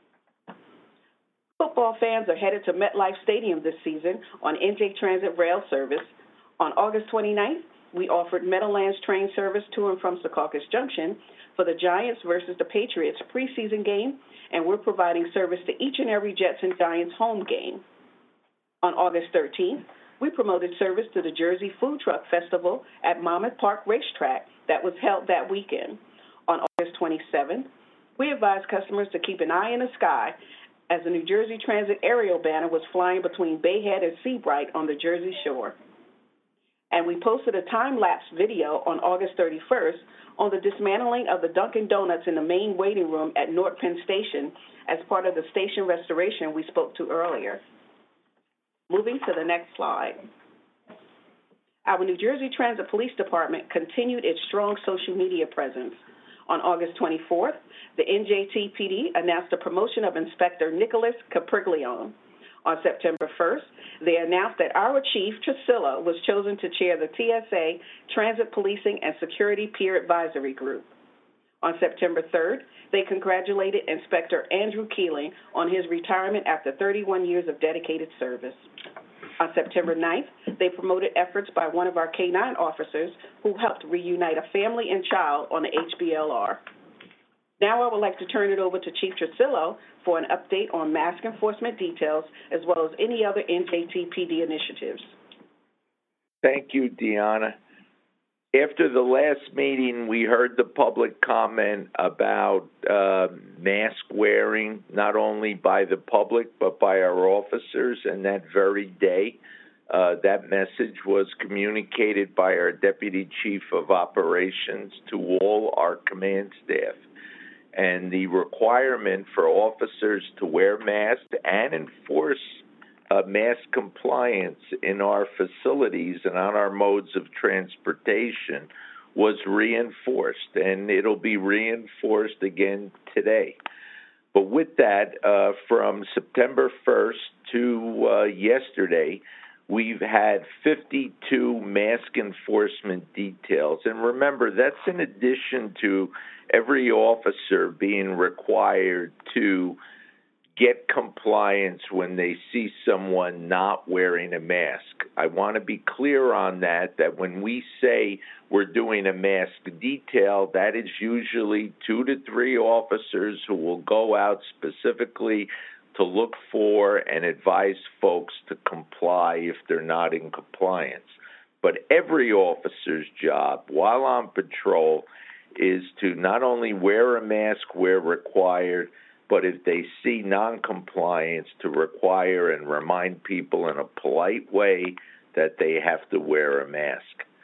Football fans are headed to MetLife Stadium this season on NJ Transit Rail service. On August 29th, we offered Meadowlands train service to and from Secaucus Junction for the Giants versus the Patriots preseason game, and we're providing service to each and every Jets and Giants home game. On August 13th, we promoted service to the Jersey Food Truck Festival at Monmouth Park Racetrack that was held that weekend. On August 27th, we advised customers to keep an eye in the sky as the New Jersey Transit aerial banner was flying between Bayhead and Seabright on the Jersey Shore. And we posted a time-lapse video on August 31st on the dismantling of the Dunkin' Donuts in the main waiting room at North Penn Station as part of the station restoration we spoke to earlier. Moving to the next slide. Our New Jersey Transit Police Department continued its strong social media presence. On August 24th, the NJTPD announced the promotion of Inspector Nicholas Capriglione. On September 1st, they announced that our chief, Trisilla, was chosen to chair the TSA Transit Policing and Security Peer Advisory Group. On September 3rd, they congratulated Inspector Andrew Keeling on his retirement after 31 years of dedicated service. On September 9th, they promoted efforts by one of our K-9 officers who helped reunite a family and child on the HBLR. Now I would like to turn it over to Chief Trisilla for an update on mask enforcement details as well as any other NJTPD initiatives. Thank you, Deanna. After the last meeting, we heard the public comment about mask wearing, not only by the public but by our officers, and that very day, that message was communicated by our Deputy Chief of Operations to all our command staff. And the requirement for officers to wear masks and enforce mask compliance in our facilities and on our modes of transportation was reinforced, and it'll be reinforced again today. But with that, from September 1st to yesterday, we've had 52 mask enforcement details. And remember, that's in addition to every officer being required to get compliance when they see someone not wearing a mask. I want to be clear on that when we say we're doing a mask detail, that is usually 2 to 3 officers who will go out specifically to look for and advise folks to comply if they're not in compliance. But every officer's job while on patrol is to not only wear a mask where required, but if they see noncompliance, to require and remind people in a polite way that they have to wear a mask.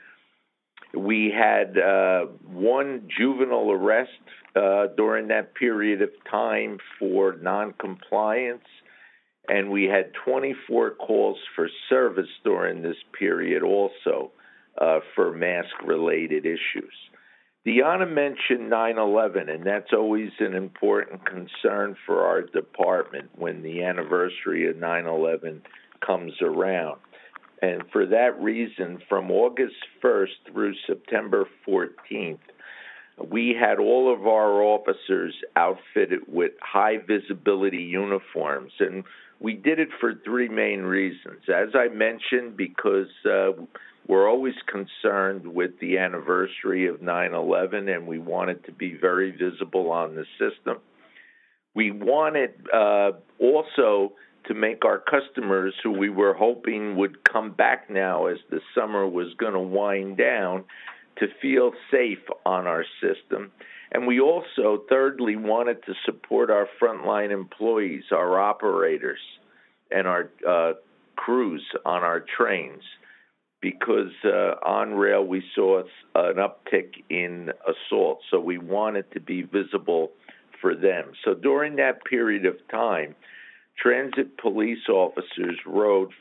We had one juvenile arrest during that period of time for noncompliance, and we had 24 calls for service during this period also for mask-related issues. Deanna mentioned 9/11, and that's always an important concern for our department when the anniversary of 9/11 comes around. And for that reason, from August 1st through September 14th, we had all of our officers outfitted with high visibility uniforms. And we did it for three main reasons. As I mentioned, because we're always concerned with the anniversary of 9/11, and we wanted to be very visible on the system. We wanted also to make our customers, who we were hoping would come back now as the summer was going to wind down, to feel safe on our system. And we also, thirdly, wanted to support our frontline employees, our operators, and our crews on our trains, because on rail we saw an uptick in assault, so we wanted to be visible for them. So during that period of time, transit police officers rode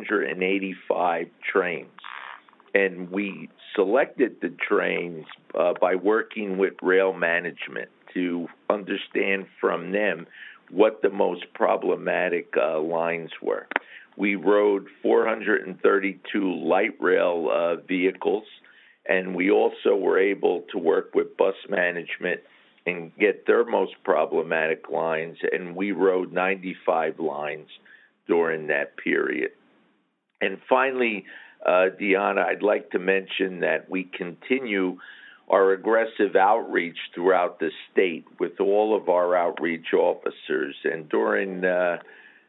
485 trains, and we selected the trains by working with rail management to understand from them what the most problematic lines were. We rode 432 light rail vehicles, and we also were able to work with bus management and get their most problematic lines, and we rode 95 lines during that period. And finally, Deanna, I'd like to mention that we continue our aggressive outreach throughout the state with all of our outreach officers. And during the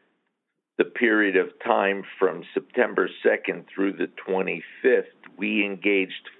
period of time from September 2nd through the 25th, we engaged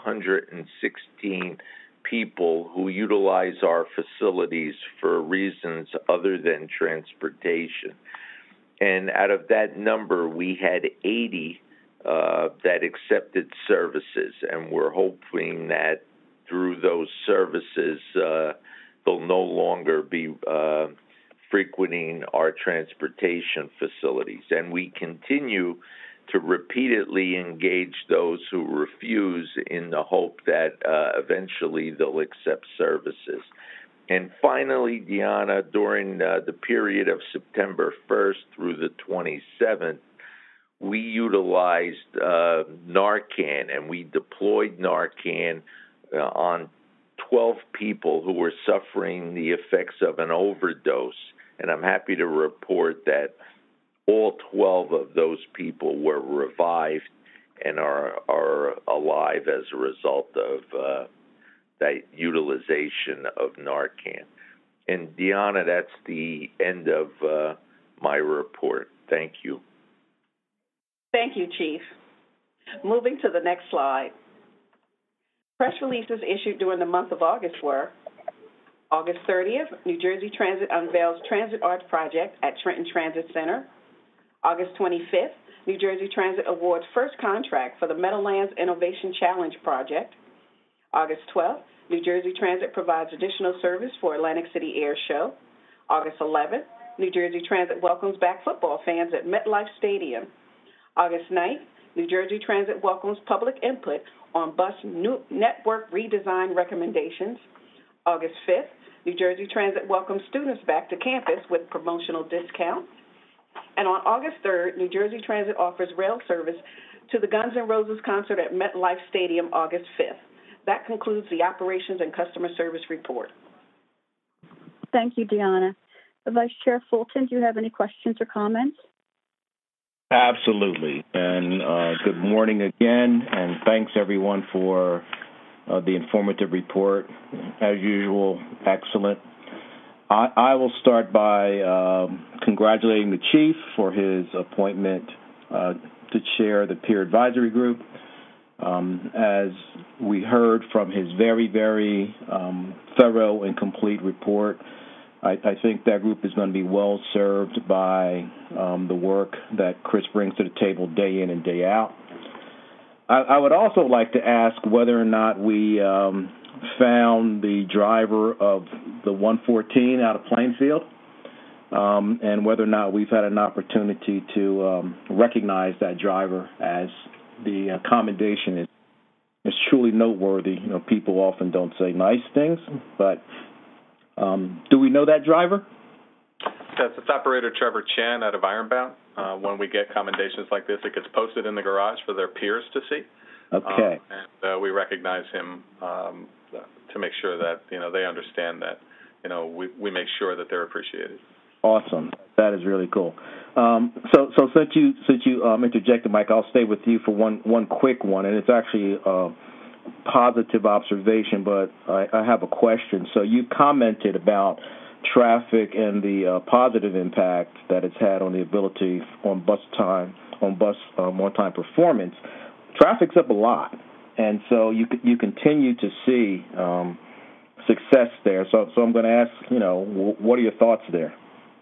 516 people who utilize our facilities for reasons other than transportation. And out of that number, we had 80 that accepted services, and we're hoping that through those services, they'll no longer be frequenting our transportation facilities. And we continue to repeatedly engage those who refuse in the hope that eventually they'll accept services. And finally, Deanna, during the period of September 1st through the 27th, we utilized Narcan, and we deployed Narcan on 12 people who were suffering the effects of an overdose. And I'm happy to report that all 12 of those people were revived and are alive as a result of that utilization of Narcan. And Deanna, that's the end of my report. Thank you. Thank you, Chief. Moving to the next slide. Press releases issued during the month of August were: August 30th, New Jersey Transit unveils Transit Arts Project at Trenton Transit Center. August 25th, New Jersey Transit awards first contract for the Meadowlands Innovation Challenge Project. August 12th, New Jersey Transit provides additional service for Atlantic City Air Show. August 11th, New Jersey Transit welcomes back football fans at MetLife Stadium. August 9th, New Jersey Transit welcomes public input on bus network redesign recommendations. August 5th, New Jersey Transit welcomes students back to campus with promotional discounts. And on August 3rd, New Jersey Transit offers rail service to the Guns N' Roses concert at MetLife Stadium August 5th. That concludes the Operations and Customer Service report. Thank you, Deanna. Vice Chair Fulton, do you have any questions or comments? Absolutely. And good morning again, and thanks, everyone, for the informative report. As usual, excellent. I will start by congratulating the Chief for his appointment to chair the Peer Advisory Group. As we heard from his very, very thorough and complete report, I think that group is going to be well served by the work that Chris brings to the table day in and day out. I would also like to ask whether or not we found the driver of the 114 out of Plainfield, and whether or not we've had an opportunity to recognize that driver, as the commendation is truly noteworthy. You know, people often don't say nice things, but do we know that driver? Yes, it's operator Trevor Chan out of Ironbound. When we get commendations like this, it gets posted in the garage for their peers to see. Okay. And we recognize him to make sure that, you know, they understand that, you know, we make sure that they're appreciated. Awesome. That is really cool. So since you interjected, Mike, I'll stay with you for one quick one, and it's actually positive observation, but I have a question. So you commented about traffic and the positive impact that it's had on the ability on on-time performance. Traffic's up a lot, and so you continue to see success there. So I'm going to ask, you know, what are your thoughts there?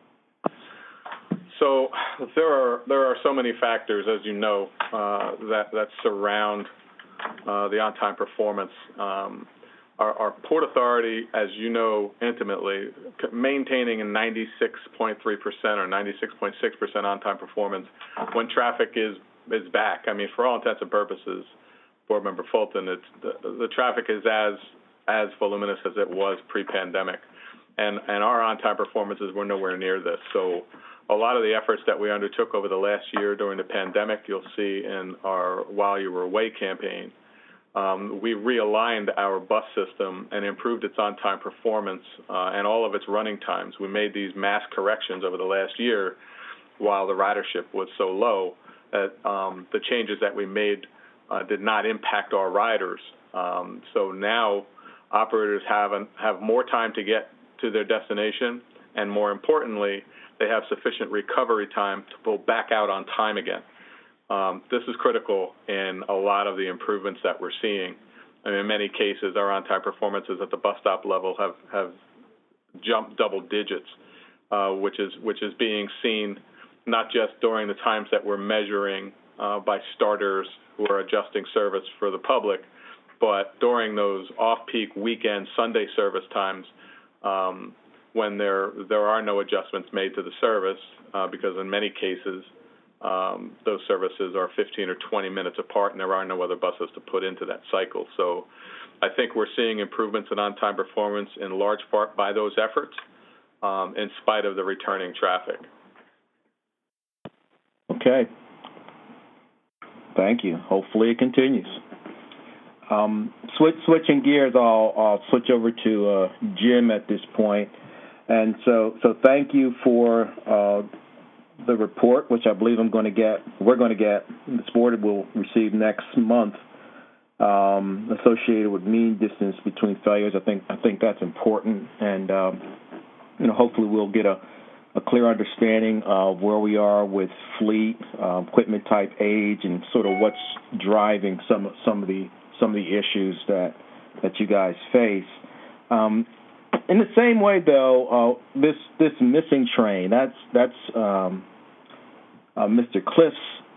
So there are so many factors, as you know, that surround the on-time performance. Our Port Authority, as you know intimately, maintaining a 96.3% or 96.6% on-time performance when traffic is back. I mean, for all intents and purposes, Board Member Fulton, the traffic is as voluminous as it was pre-pandemic, and our on-time performances were nowhere near this. So a lot of the efforts that we undertook over the last year during the pandemic, you'll see in our While You Were Away campaign, we realigned our bus system and improved its on-time performance and all of its running times. We made these mass corrections over the last year while the ridership was so low that the changes that we made did not impact our riders. So now operators have more time to get to their destination, and more importantly, they have sufficient recovery time to pull back out on time again. This is critical in a lot of the improvements that we're seeing. I mean, in many cases, our on-time performances at the bus stop level have jumped double digits, which is being seen not just during the times that we're measuring by starters who are adjusting service for the public, but during those off-peak weekend Sunday service times when there are no adjustments made to the service, because in many cases those services are 15 or 20 minutes apart and there are no other buses to put into that cycle. So I think we're seeing improvements in on-time performance in large part by those efforts in spite of the returning traffic. Okay. Thank you. Hopefully it continues. Switching gears, I'll switch over to Jim at this point. And so thank you for the report, which I believe we're going to get, this board will receive next month, associated with mean distance between failures. I think that's important, and hopefully we'll get a clear understanding of where we are with fleet, equipment type, age, and sort of what's driving some of the issues that you guys face. In the same way, though, this missing train, that's Mr. Cliff's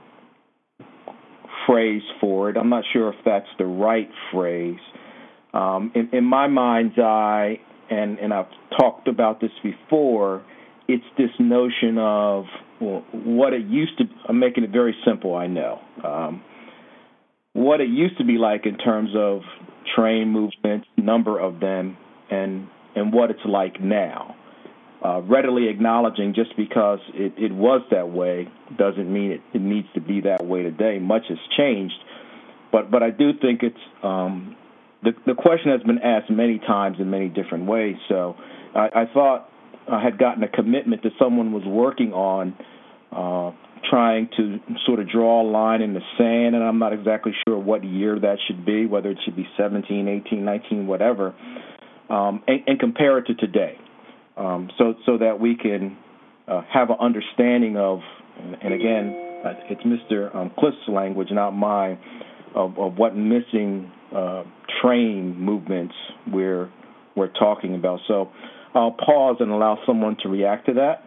phrase for it. I'm not sure if that's the right phrase. In my mind's eye, and I've talked about this before, it's this notion of what it used to. I'm making it very simple, I know. What it used to be like in terms of train movements, number of them, and what it's like now. Readily acknowledging just because it was that way doesn't mean it needs to be that way today. Much has changed, but I do think it's the question has been asked many times in many different ways. So I thought I had gotten a commitment that someone was working on trying to sort of draw a line in the sand, and I'm not exactly sure what year that should be, whether it should be 17, 18, 19, whatever, and compare it to today, so that we can have an understanding of, and again, it's Mr. Cliff's language, not mine, of what missing train movements we're talking about. So I'll pause and allow someone to react to that.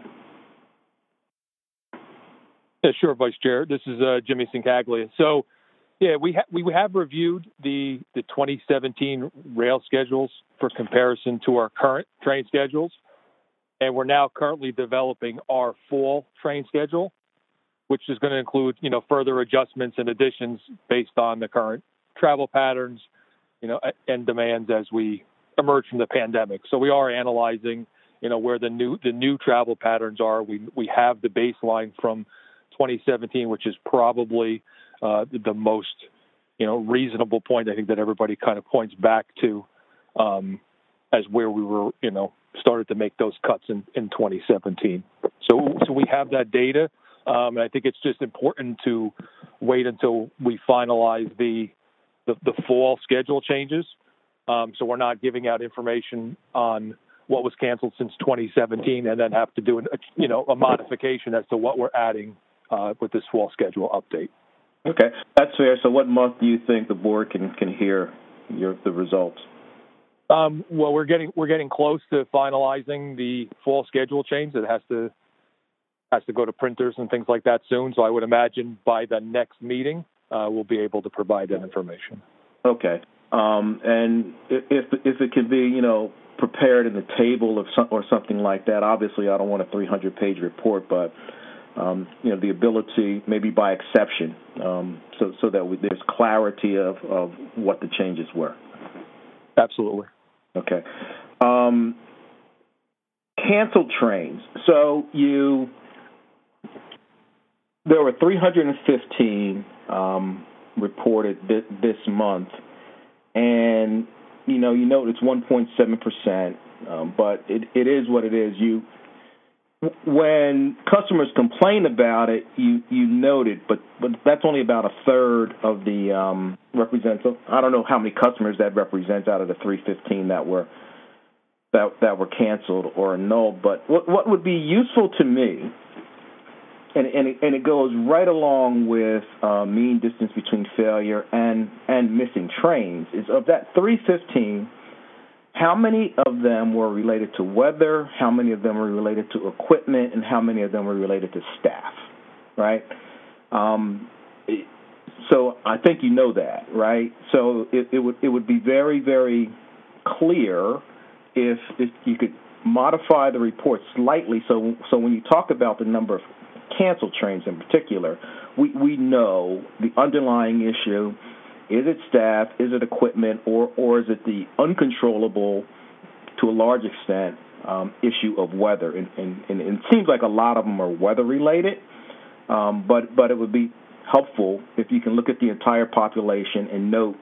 Yeah, sure, Vice Chair. This is Jimmy Sincaglia. So, yeah, we have reviewed the 2017 rail schedules for comparison to our current train schedules, and we're now currently developing our fall train schedule, which is going to include, further adjustments and additions based on the current travel patterns, and demands as we emerge from the pandemic. So we are analyzing, where the new travel patterns are. We have the baseline from 2017, which is probably the most, reasonable point I think that everybody kind of points back to as where we were, started to make those cuts in 2017. So we have that data. And I think it's just important to wait until we finalize the fall schedule changes. So we're not giving out information on what was canceled since 2017 and then have to do a modification as to what we're adding with this fall schedule update. Okay, that's fair. So what month do you think the board can hear the results? Well, we're getting close to finalizing the fall schedule change. It has to go to printers and things like that soon. So I would imagine by the next meeting, we'll be able to provide that information. Okay. And if it could be, prepared in the table or something like that, obviously I don't want a 300-page report, but, the ability, maybe by exception, so that there's clarity of what the changes were. Absolutely. Okay. Canceled trains. So there were 315 reported this month, and you note it's 1.7%, but it is what it is. When customers complain about it, you note it, but that's only about a third of the represents. I don't know how many customers that represents out of the 315 that were canceled or annulled. But what would be useful to me, and it goes right along with mean distance between failure and missing trains, is of that 315. How many of them were related to weather, how many of them were related to equipment, and how many of them were related to staff, right? So I think you know that, right? So it would be very, very clear if you could modify the report slightly so when you talk about the number of canceled trains in particular, we know the underlying issue. Is it staff? Is it equipment? Or is it the uncontrollable, to a large extent, issue of weather? And it seems like a lot of them are weather-related, but it would be helpful if you can look at the entire population and note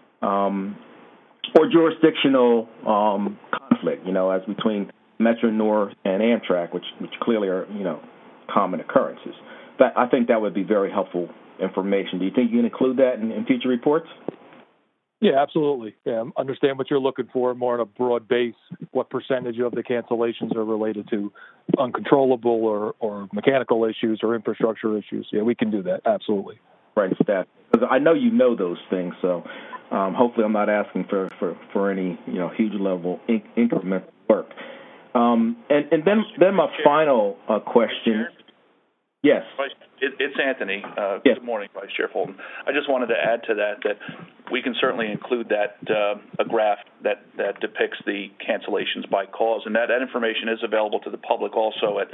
or jurisdictional conflict, as between Metro North and Amtrak, which clearly are, common occurrences. I think that would be very helpful information. Do you think you can include that in future reports? Yeah, absolutely. Yeah, understand what you're looking for more on a broad base. What percentage of the cancellations are related to uncontrollable or mechanical issues or infrastructure issues? Yeah, we can do that. Absolutely. Right, staff. Because I know you know those things, so hopefully I'm not asking for any huge level incremental work. And then my final question. Yes. It's Anthony. Yes. Good morning, Vice Chair Fulton. I just wanted to add to that we can certainly include that a graph that depicts the cancellations by cause, and that information is available to the public also at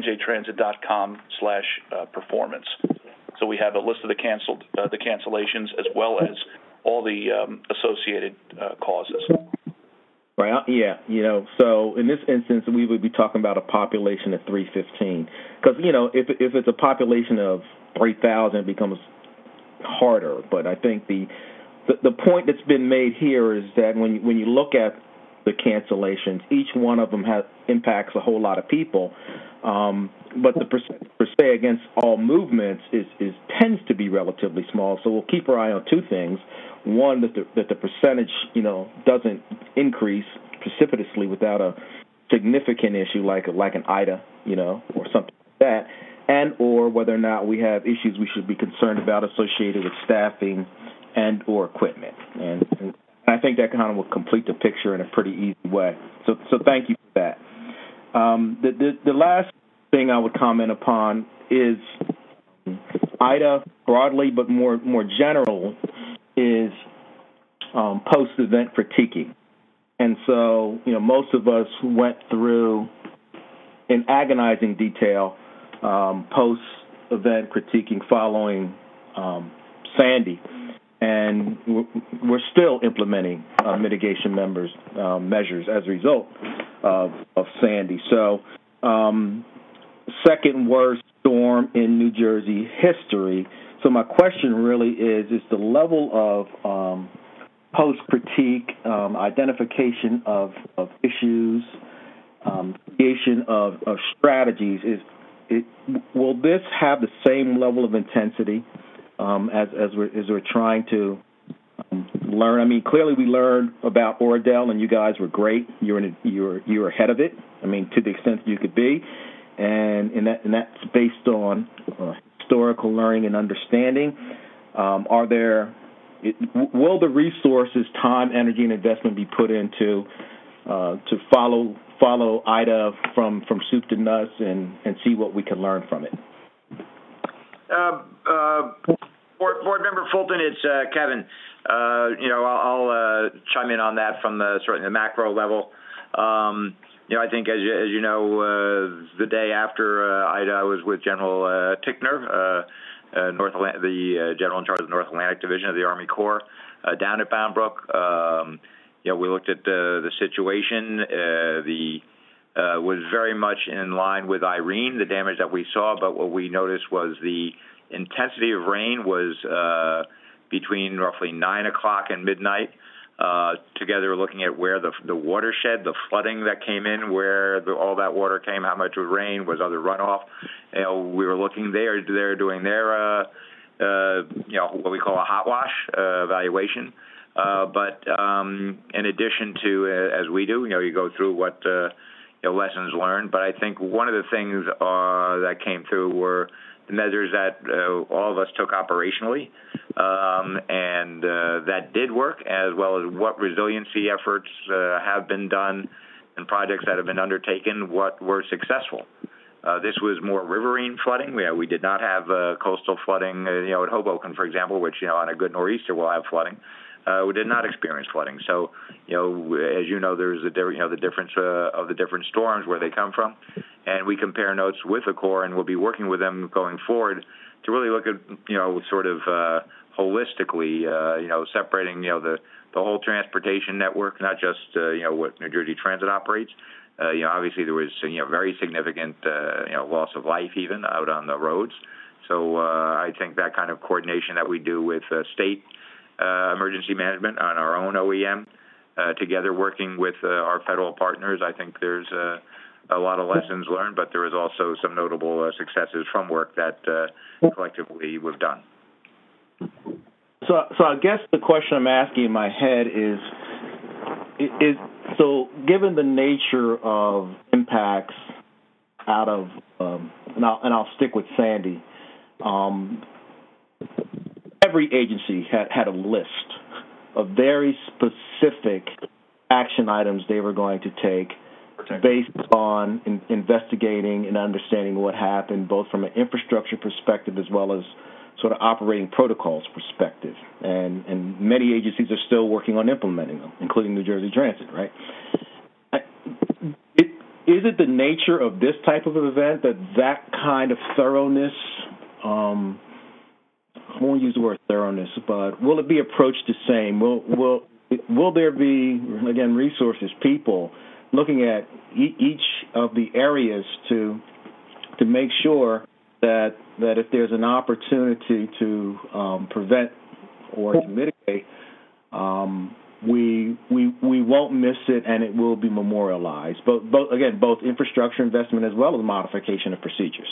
njtransit.com/performance. So we have a list of the cancellations as well as all the associated causes. Right. Yeah. So in this instance, we would be talking about a population of 315. Because, if it's a population of 3,000, it becomes harder. But I think the point that's been made here is that when you look at the cancellations, each one of them impacts a whole lot of people. But the percent per se against all movements tends to be relatively small. So we'll keep our eye on two things. One, that the percentage, doesn't increase precipitously without a significant issue like an IDA, or something like that, and or whether or not we have issues we should be concerned about associated with staffing and or equipment. And I think that kind of will complete the picture in a pretty easy way. So thank you for that. The last thing I would comment upon is IDA broadly, but more general, is post-event critiquing. And so, most of us went through in agonizing detail post-event critiquing following Sandy. And we're still implementing mitigation measures as a result of Sandy. So, second worst storm in New Jersey history. So my question really is the level of post-critique, identification of issues, creation of strategies, will this have the same level of intensity as we're trying to learn? I mean, clearly we learned about Oradell, and you guys were great. You were ahead of it. I mean, to the extent that you could be, and that's based on historical learning and understanding. Will the resources, time, energy, and investment be put into to follow IDA from soup to nuts and see what we can learn from it? Board Member Fulton, it's Kevin. I'll chime in on that from certainly the macro level. I think as you know, the day after IDA, I was with General Tickner, the general in charge of the North Atlantic Division of the Army Corps, down at Bound Brook. We looked at the situation. Was very much in line with Irene, the damage that we saw, but what we noticed was the intensity of rain was between roughly 9 o'clock and midnight. Together looking at where the watershed, the flooding that came in, where all that water came, how much was rain, was other runoff. We were looking there. They're doing their, what we call a hot wash evaluation. But in addition to, as we do, you go through what lessons learned. But I think one of the things that came through were the measures that all of us took operationally, and that did work, as well as what resiliency efforts have been done and projects that have been undertaken, what were successful. This was more riverine flooding. We did not have coastal flooding, at Hoboken, for example, which, on a good nor'easter will have flooding. We did not experience flooding. So, as you know, there's the difference of the different storms, where they come from. And we compare notes with the Corps, and we'll be working with them going forward to really look at, sort of holistically, separating, the whole transportation network, not just, what New Jersey Transit operates. Obviously there was, very significant, loss of life even out on the roads. So I think that kind of coordination that we do with state emergency management on our own OEM, together working with our federal partners, I think there's a lot of lessons learned, but there is also some notable successes from work that collectively we've done. So I guess the question I'm asking in my head is so given the nature of impacts out of, and I'll stick with Sandy, every agency had a list of very specific action items they were going to take based on investigating and understanding what happened, both from an infrastructure perspective as well as sort of operating protocols perspective. And many agencies are still working on implementing them, including New Jersey Transit, right? Is it the nature of this type of an event that kind of thoroughness, I won't use the word thoroughness, but will it be approached the same? Will there be, again, resources, people, looking at each of the areas to make sure that if there's an opportunity to prevent or to mitigate, we won't miss it, and it will be memorialized. Both infrastructure investment as well as modification of procedures.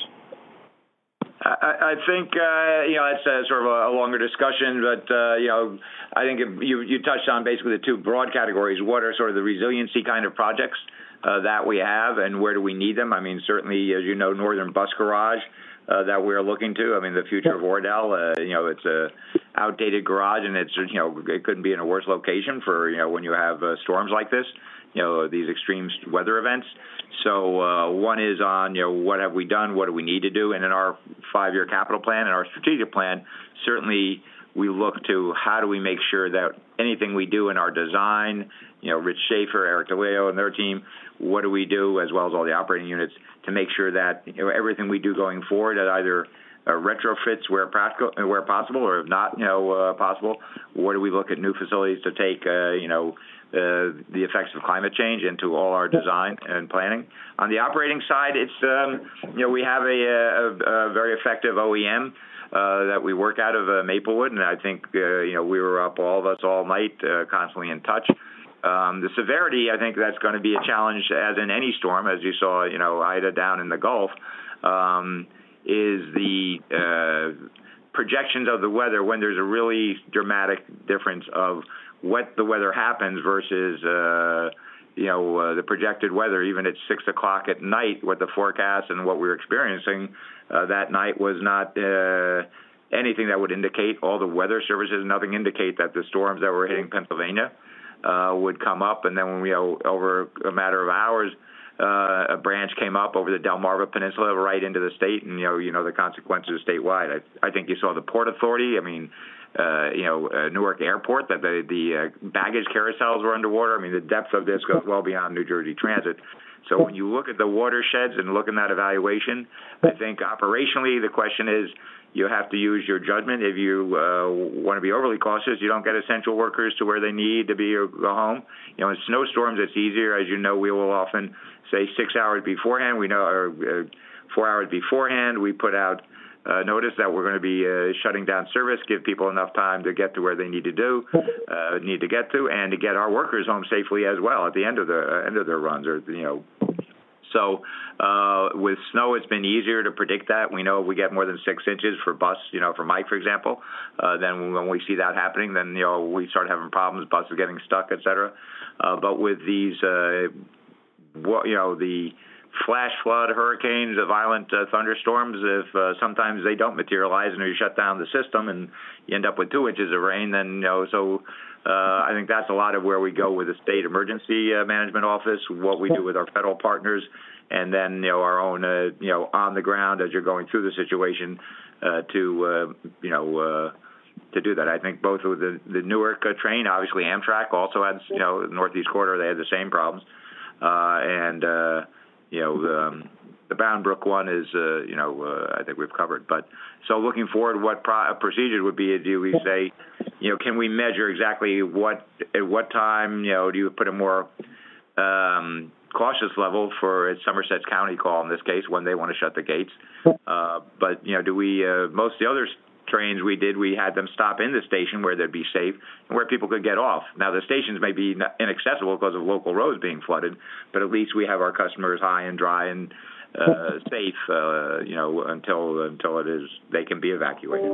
I think it's sort of a longer discussion, but I think you touched on basically the two broad categories. What are sort of the resiliency kind of projects that we have, and where do we need them? I mean, certainly, as you know, Northern Bus Garage that we're looking to. I mean, the future of Oradell. It's outdated garage, and it's, it couldn't be in a worse location for, when you have storms like this, these extreme weather events. So one is on, what have we done? What do we need to do? And in our 5-year capital plan and our strategic plan, certainly we look to how do we make sure that anything we do in our design, Rich Schaefer, Eric DeLeo, and their team, what do we do, as well as all the operating units, to make sure that everything we do going forward that either retrofits where possible, or if not, possible. What do we look at new facilities to take, the effects of climate change into all our design and planning. On the operating side, it's we have a very effective OEM that we work out of Maplewood, and I think we were up, all of us, all night, constantly in touch. The severity, I think that's going to be a challenge, as in any storm, as you saw, Ida down in the Gulf, is the projections of the weather when there's a really dramatic difference of what the weather happens versus, the projected weather, even at 6 o'clock at night, what the forecast and what we were experiencing that night was not anything that would indicate, all the weather services, nothing indicate that the storms that were hitting Pennsylvania would come up. And then when we, over a matter of hours, a branch came up over the Delmarva Peninsula right into the state, and the consequences statewide. I think you saw the Port Authority. I mean, Newark Airport, that the baggage carousels were underwater. I mean, the depth of this goes well beyond New Jersey Transit. So when you look at the watersheds and look at that evaluation, I think operationally the question is, you have to use your judgment. If you want to be overly cautious, you don't get essential workers to where they need to be or go home. In snowstorms, it's easier. As you know, we will often say 6 hours beforehand. We know, or 4 hours beforehand, we put out notice that we're going to be shutting down service, give people enough time to get to where they need to get to, and to get our workers home safely as well at the end of their runs, or So with snow, it's been easier to predict that. We know if we get more than 6 inches for bus, for Mike, for example, then when we see that happening, then, we start having problems, buses getting stuck, et cetera. But with these, the flash flood, hurricanes, the violent thunderstorms, if sometimes they don't materialize and you shut down the system and you end up with 2 inches of rain, then, I think that's a lot of where we go with the state emergency management office, what we do with our federal partners, and then, our own, on the ground as you're going through the situation to do that. I think both with the Newark train, obviously Amtrak also had, the Northeast Corridor, they had the same problems. The Bound Brook one is, I think we've covered. But so looking forward, what procedure would be? Do we say, can we measure exactly at what time, do you put a more cautious level for Somerset County call in this case when they want to shut the gates? But, do we, most of the other trains we had them stop in the station where they'd be safe and where people could get off. Now, the stations may be inaccessible because of local roads being flooded, but at least we have our customers high and dry and safe, until they can be evacuated.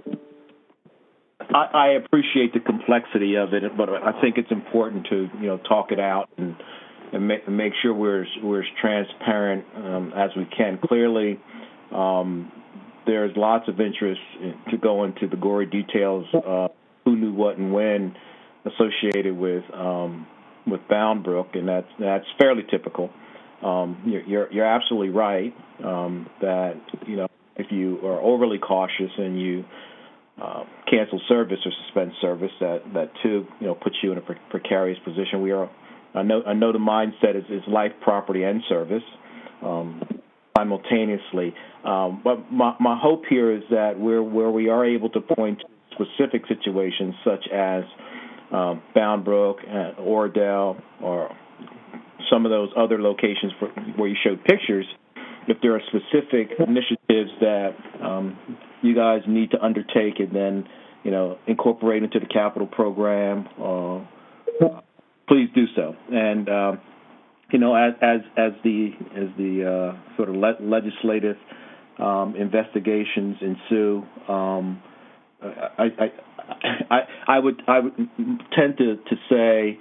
I appreciate the complexity of it, but I think it's important to talk it out and make sure we're as transparent as we can. Clearly, there's lots of interest to go into the gory details of who knew what and when associated with Bound Brook, and that's fairly typical. You're absolutely right that if you are overly cautious and you cancel service or suspend service, that too puts you in a precarious position. I know the mindset is life, property, and service simultaneously. But my hope here is that where we are able to point to specific situations such as Bound Brook, Oradell, or some of those other locations where you showed pictures, if there are specific initiatives that you guys need to undertake and then incorporate into the capital program, please do so. And as the sort of legislative investigations ensue, I would tend to say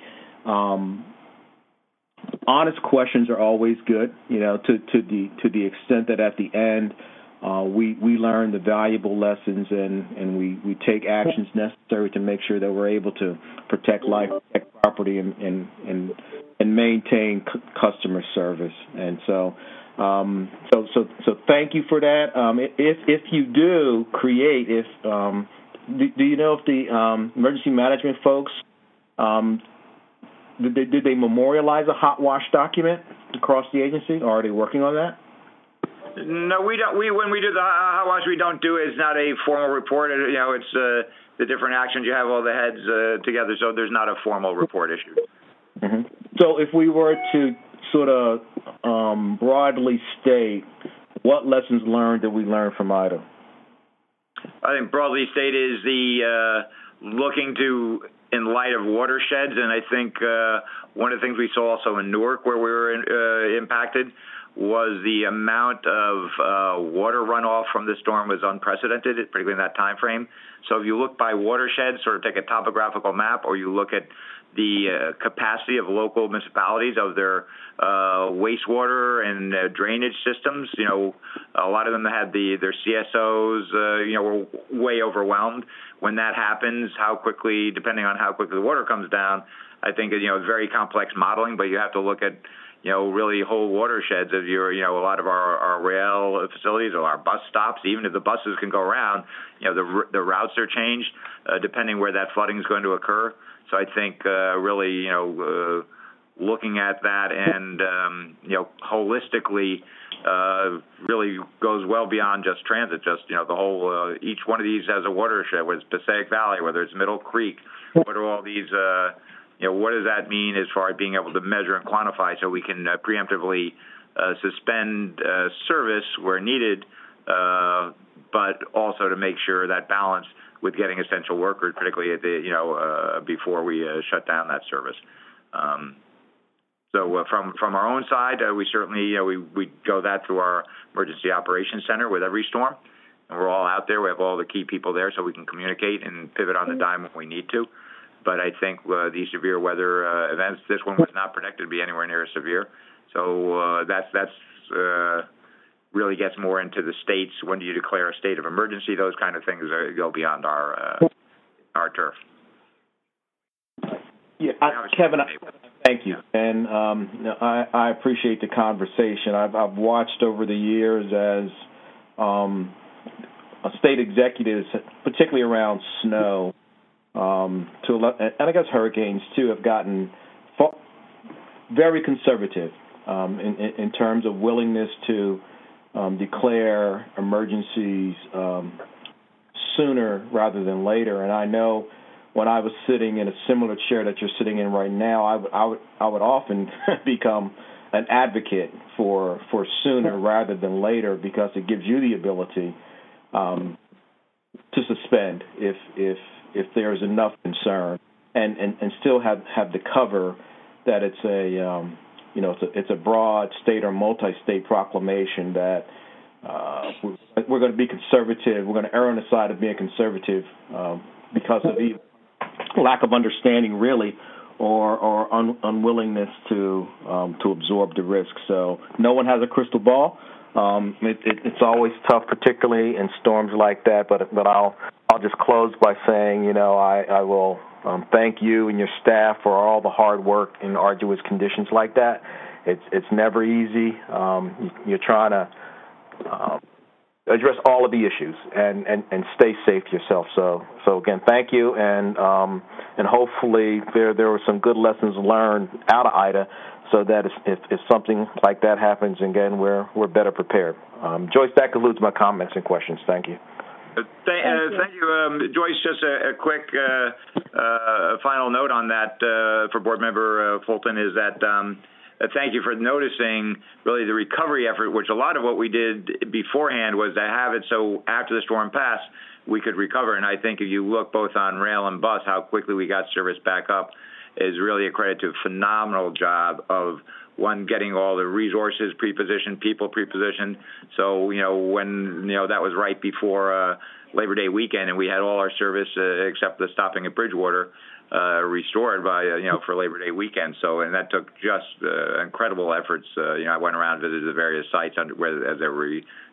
honest questions are always good. To the extent that at the end we learn the valuable lessons, and we take actions necessary to make sure that we're able to protect life, protect property, and maintain customer service. And so thank you for that. If you do create, do you know if the emergency management folks did they memorialize a hot wash document across the agency, or are they working on that? No, we don't. When we do the hot wash, we don't do it. It's not a formal report. It's the different actions. You have all the heads together, so there's not a formal report issued. Mm-hmm. So if we were to sort of broadly state, what lessons learned did we learn from Ida? I think broadly stated is the looking to, in light of watersheds, and I think one of the things we saw also in Newark where we were impacted was the amount of water runoff from the storm was unprecedented, particularly in that time frame. So if you look by watersheds, sort of take a topographical map, or you look at the capacity of local municipalities of their wastewater and drainage systems, a lot of them had their CSOs, were way overwhelmed. When that happens, how quickly, depending on how quickly the water comes down, I think it's very complex modeling, but you have to look at really whole watersheds of a lot of our rail facilities or our bus stops. Even if the buses can go around, the routes are changed depending where that flooding is going to occur. So I think really, looking at that and holistically really goes well beyond just transit. Just the whole each one of these has a watershed. Whether it's Passaic Valley, whether it's Middle Creek, what are all these? What does that mean as far as being able to measure and quantify so we can preemptively suspend service where needed, but also to make sure that balance with getting essential workers, particularly at the before we shut down that service. So from our own side, we certainly we go that through our emergency operations center with every storm, and we're all out there. We have all the key people there so we can communicate and pivot on the dime when we need to. But I think these severe weather events, this one was not predicted to be anywhere near as severe. So that's really gets more into the states. When do you declare a state of emergency? Those kind of things go beyond our turf. Yeah, Kevin, thank you, and I appreciate the conversation. I've watched over the years as state executives, particularly around snow, and I guess hurricanes too, have gotten very conservative in terms of willingness to declare emergencies sooner rather than later. And I know when I was sitting in a similar chair that you're sitting in right now, I would often become an advocate for sooner rather than later, because it gives you the ability to suspend if there's enough concern, and still have the cover that it's it's a broad state or multi-state proclamation that we're going to be conservative. We're going to err on the side of being conservative because of either lack of understanding, really, or unwillingness to absorb the risk. So no one has a crystal ball. It's always tough, particularly in storms like that. But I'll just close by saying, I will thank you and your staff for all the hard work in arduous conditions like that. It's never easy. You're trying to address all of the issues and stay safe yourself. So again, thank you, and hopefully there were some good lessons learned out of Ida, so that if something like that happens again, we're better prepared. Joyce, that concludes my comments and questions. Thank you. Thank you, Joyce. Just a quick final note on that for Board Member Fulton is that thank you for noticing really the recovery effort, which a lot of what we did beforehand was to have it so after the storm passed, we could recover. And I think if you look both on rail and bus, how quickly we got service back up is really a credit to a phenomenal job of, one, getting all the resources pre-positioned, people pre-positioned. So, when, that was right before Labor Day weekend, and we had all our service except the stopping at Bridgewater restored by, for Labor Day weekend. So, and that took just incredible efforts. I went around, visited the various sites as they were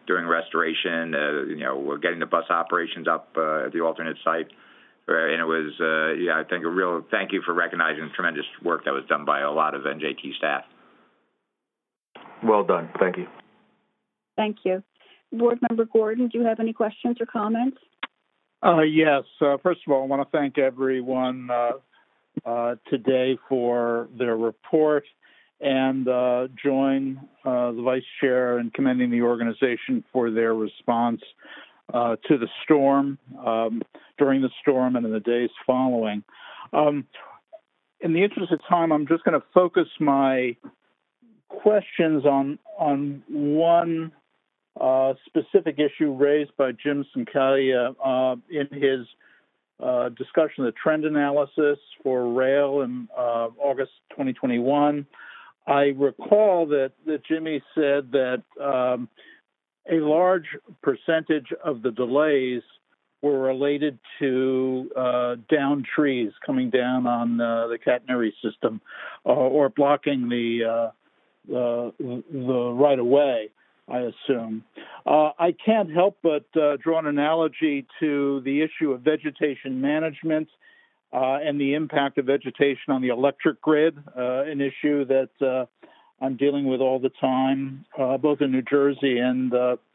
doing restoration, we're getting the bus operations up at the alternate site. And it was, I think a real thank you for recognizing the tremendous work that was done by a lot of NJT staff. Well done. Thank you. Thank you. Board Member Gordon, do you have any questions or comments? Yes. First of all, I want to thank everyone today for their report and join the Vice Chair in commending the organization for their response to the storm, during the storm and in the days following. In the interest of time, I'm just going to focus my questions on one specific issue raised by Jim Sankalia in his discussion of the trend analysis for rail in August 2021. I recall that Jimmy said that a large percentage of the delays were related to downed trees coming down on the catenary system or blocking the right of way, I assume. I can't help but draw an analogy to the issue of vegetation management and the impact of vegetation on the electric grid, an issue that I'm dealing with all the time, both in New Jersey and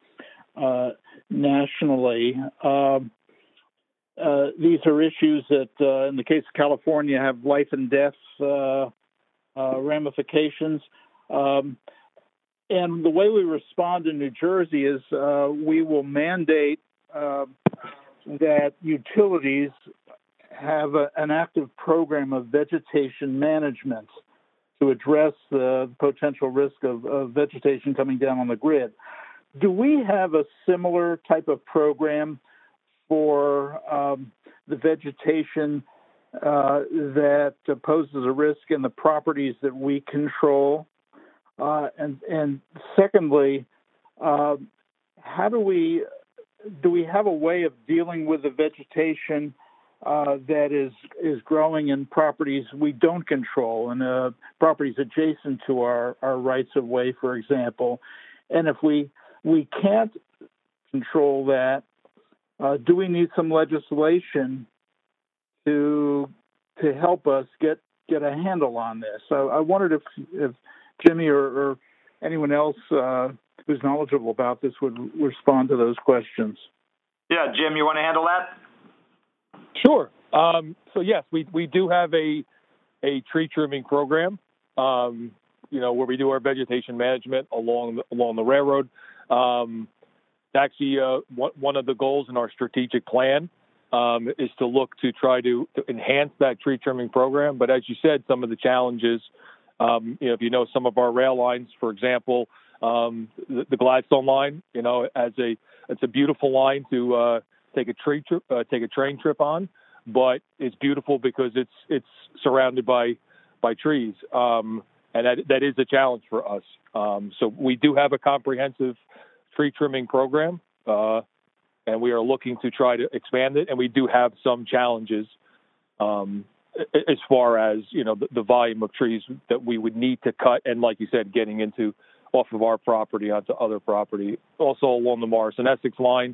nationally. These are issues that, in the case of California, have life and death ramifications. And the way we respond in New Jersey is we will mandate that utilities have an active program of vegetation management to address the potential risk of vegetation coming down on the grid. Do we have a similar type of program for the vegetation that poses a risk in the properties that we control? And secondly, how do we have a way of dealing with the vegetation that is growing in properties we don't control, and properties adjacent to our rights of way, for example? And if we can't control that, do we need some legislation to help us get a handle on this? So I wondered if Jimmy or anyone else who's knowledgeable about this would respond to those questions. Yeah, Jim, you want to handle that? Sure. So yes, we do have a tree trimming program, where we do our vegetation management along the railroad. Actually, one of the goals in our strategic plan is to look to try to enhance that tree trimming program. But as you said, some of the challenges, if you know some of our rail lines, for example, the Gladstone line, it's a beautiful line to take a train trip on, but it's beautiful because it's surrounded by trees, and that is a challenge for us. So we do have a comprehensive tree trimming program, and we are looking to try to expand it. And we do have some challenges as far as the volume of trees that we would need to cut, and like you said, getting into off of our property onto other property. Also along the Morrison Essex line,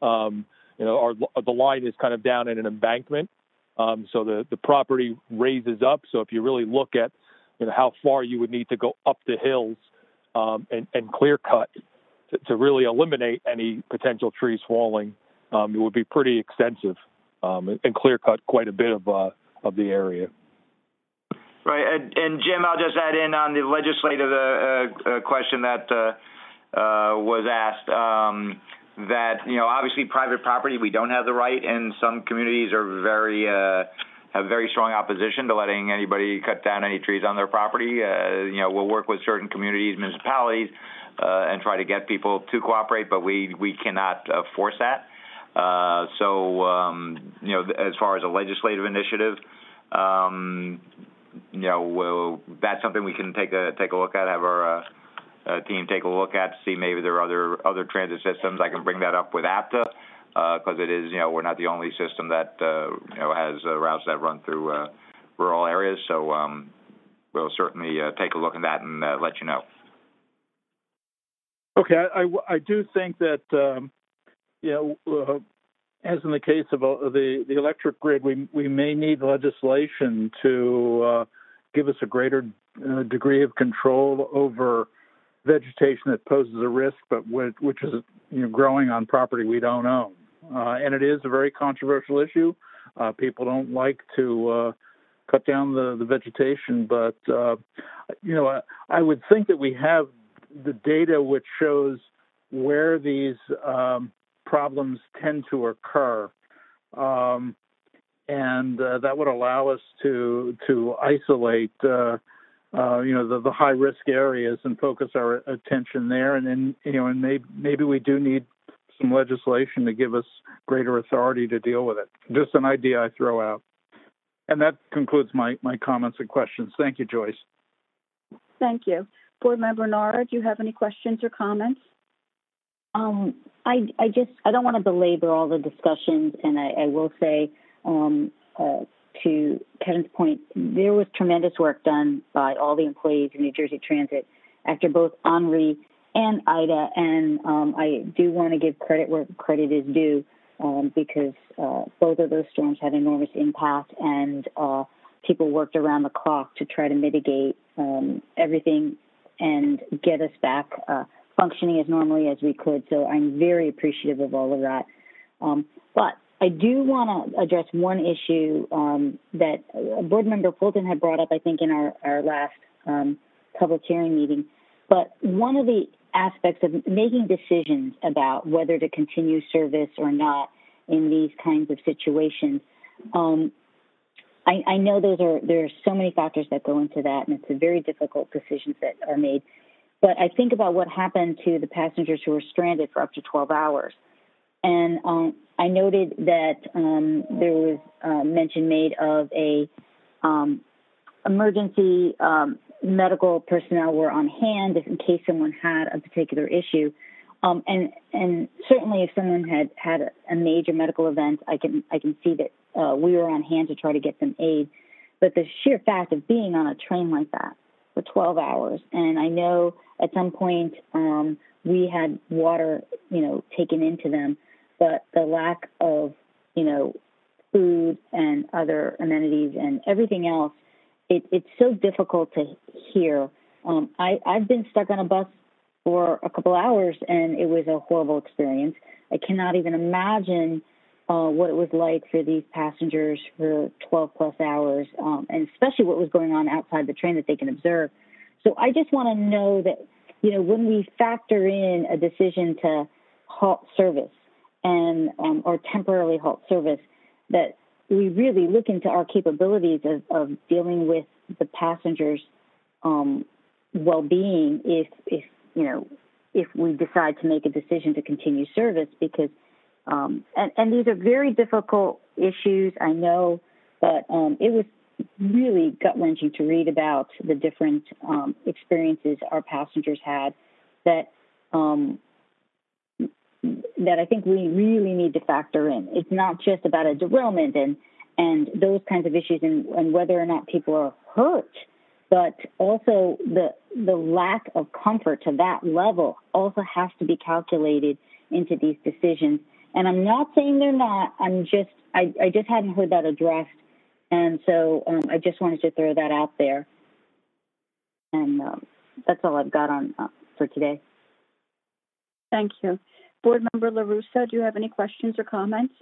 the line is kind of down in an embankment, so the property raises up. So if you really look at how far you would need to go up the hills and clear cut to really eliminate any potential trees falling, it would be pretty extensive and clear cut quite a bit of the area. Right, and Jim, I'll just add in on the legislative question that was asked. That obviously private property, we don't have the right, and some communities are have very strong opposition to letting anybody cut down any trees on their property. We'll work with certain communities, municipalities, and try to get people to cooperate, but we cannot force that. So as far as a legislative initiative, that's something we can take a look at. Have our team take a look at, see maybe there are other transit systems. I can bring that up with APTA because it is, we're not the only system that has routes that run through rural areas. So we'll certainly take a look at that and let you know. Okay, I do think that, as in the case of the electric grid, we may need legislation to give us a greater degree of control over vegetation that poses a risk, but which is growing on property we don't own. And it is a very controversial issue. People don't like to cut down the vegetation, but I would think that we have the data which shows where these problems tend to occur, and that would allow us to isolate the high risk areas and focus our attention there, and then and maybe we do need some legislation to give us greater authority to deal with it. Just an idea I throw out. And that concludes my comments and questions. Thank you, Joyce. Thank you. Board Member Nara, do you have any questions or comments? I don't want to belabor all the discussions, and I will say to Kevin's point, there was tremendous work done by all the employees in New Jersey Transit after both Henri and Ida, and I do want to give credit where credit is due because both of those storms had enormous impact, and people worked around the clock to try to mitigate everything and get us back functioning as normally as we could. So I'm very appreciative of all of that. But I do want to address one issue that Board Member Fulton had brought up, I think, in our last public hearing meeting. But one of the aspects of making decisions about whether to continue service or not in these kinds of situations, I know there are so many factors that go into that, and it's a very difficult decisions that are made. But I think about what happened to the passengers who were stranded for up to 12 hours. And I noted that there was mention made of a emergency medical personnel were on hand in case someone had a particular issue. And certainly if someone had a major medical event, I can see that we were on hand to try to get them aid. But the sheer fact of being on a train like that for 12 hours, and I know at some point we had water, taken into them, but the lack of, food and other amenities and everything else, it's so difficult to hear. I've been stuck on a bus for a couple hours, and it was a horrible experience. I cannot even imagine what it was like for these passengers for 12-plus hours, and especially what was going on outside the train that they can observe. So I just want to know that, when we factor in a decision to halt service and or temporarily halt service, that we really look into our capabilities of dealing with the passengers' well-being if we decide to make a decision to continue service, because and these are very difficult issues, I know, but it was really gut-wrenching to read about the different experiences our passengers had that I think we really need to factor in. It's not just about a derailment and those kinds of issues and whether or not people are hurt, but also the lack of comfort to that level also has to be calculated into these decisions. And I'm not saying they're not. I just hadn't heard that addressed, and so I just wanted to throw that out there. And that's all I've got on for today. Thank you. Board Member LaRusso, do you have any questions or comments?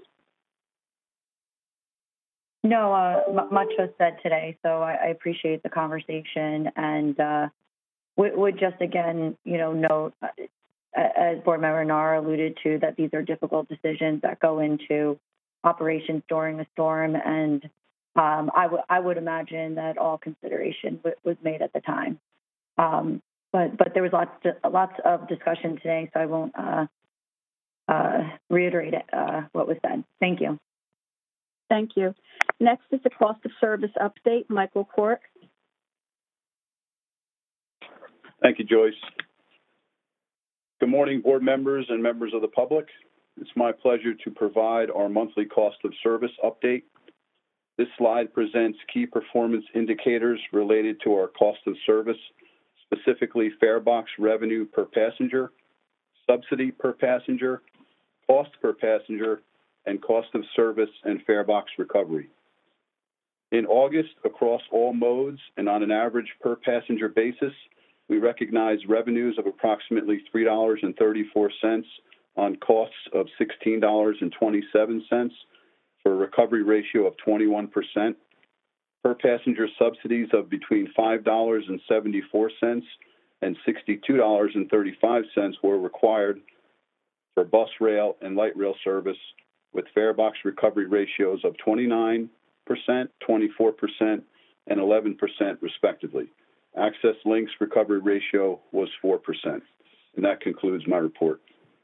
No, much was said today, so I appreciate the conversation, and would just again, note, as Board Member Nara alluded to, that these are difficult decisions that go into operations during a storm, and I would imagine that all consideration was made at the time. But there was lots of discussion today, so I won't reiterate what was said. Thank you. Thank you. Next is the cost of service update. Michael Cork. Thank you, Joyce. Good morning, board members and members of the public. It's my pleasure to provide our monthly cost of service update. This slide presents key performance indicators related to our cost of service, specifically farebox revenue per passenger subsidy per passenger, cost per passenger, and cost of service and fare box recovery. In August, across all modes and on an average per passenger basis, we recognized revenues of approximately $3.34 on costs of $16.27 for a recovery ratio of 21%. Per passenger subsidies of between $5.74 and $62.35 were required for bus rail and light rail service, with fare box recovery ratios of 29%, 24%, and 11% respectively. Access Links recovery ratio was 4%. And that concludes my report.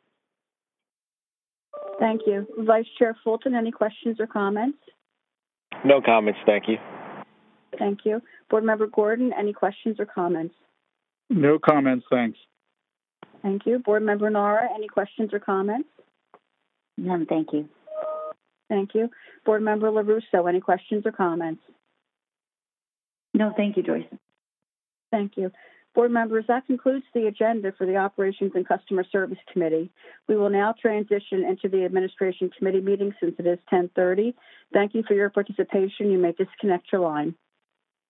Thank you. Vice Chair Fulton, any questions or comments? No comments, thank you. Thank you. Board Member Gordon, any questions or comments? No comments, thanks. Thank you. Board Member Nara, any questions or comments? None, thank you. Thank you. Board Member LaRusso, any questions or comments? No, thank you, Joyce. Thank you. Board members, that concludes the agenda for the Operations and Customer Service Committee. We will now transition into the Administration Committee meeting since it is 10:30. Thank you for your participation. You may disconnect your line.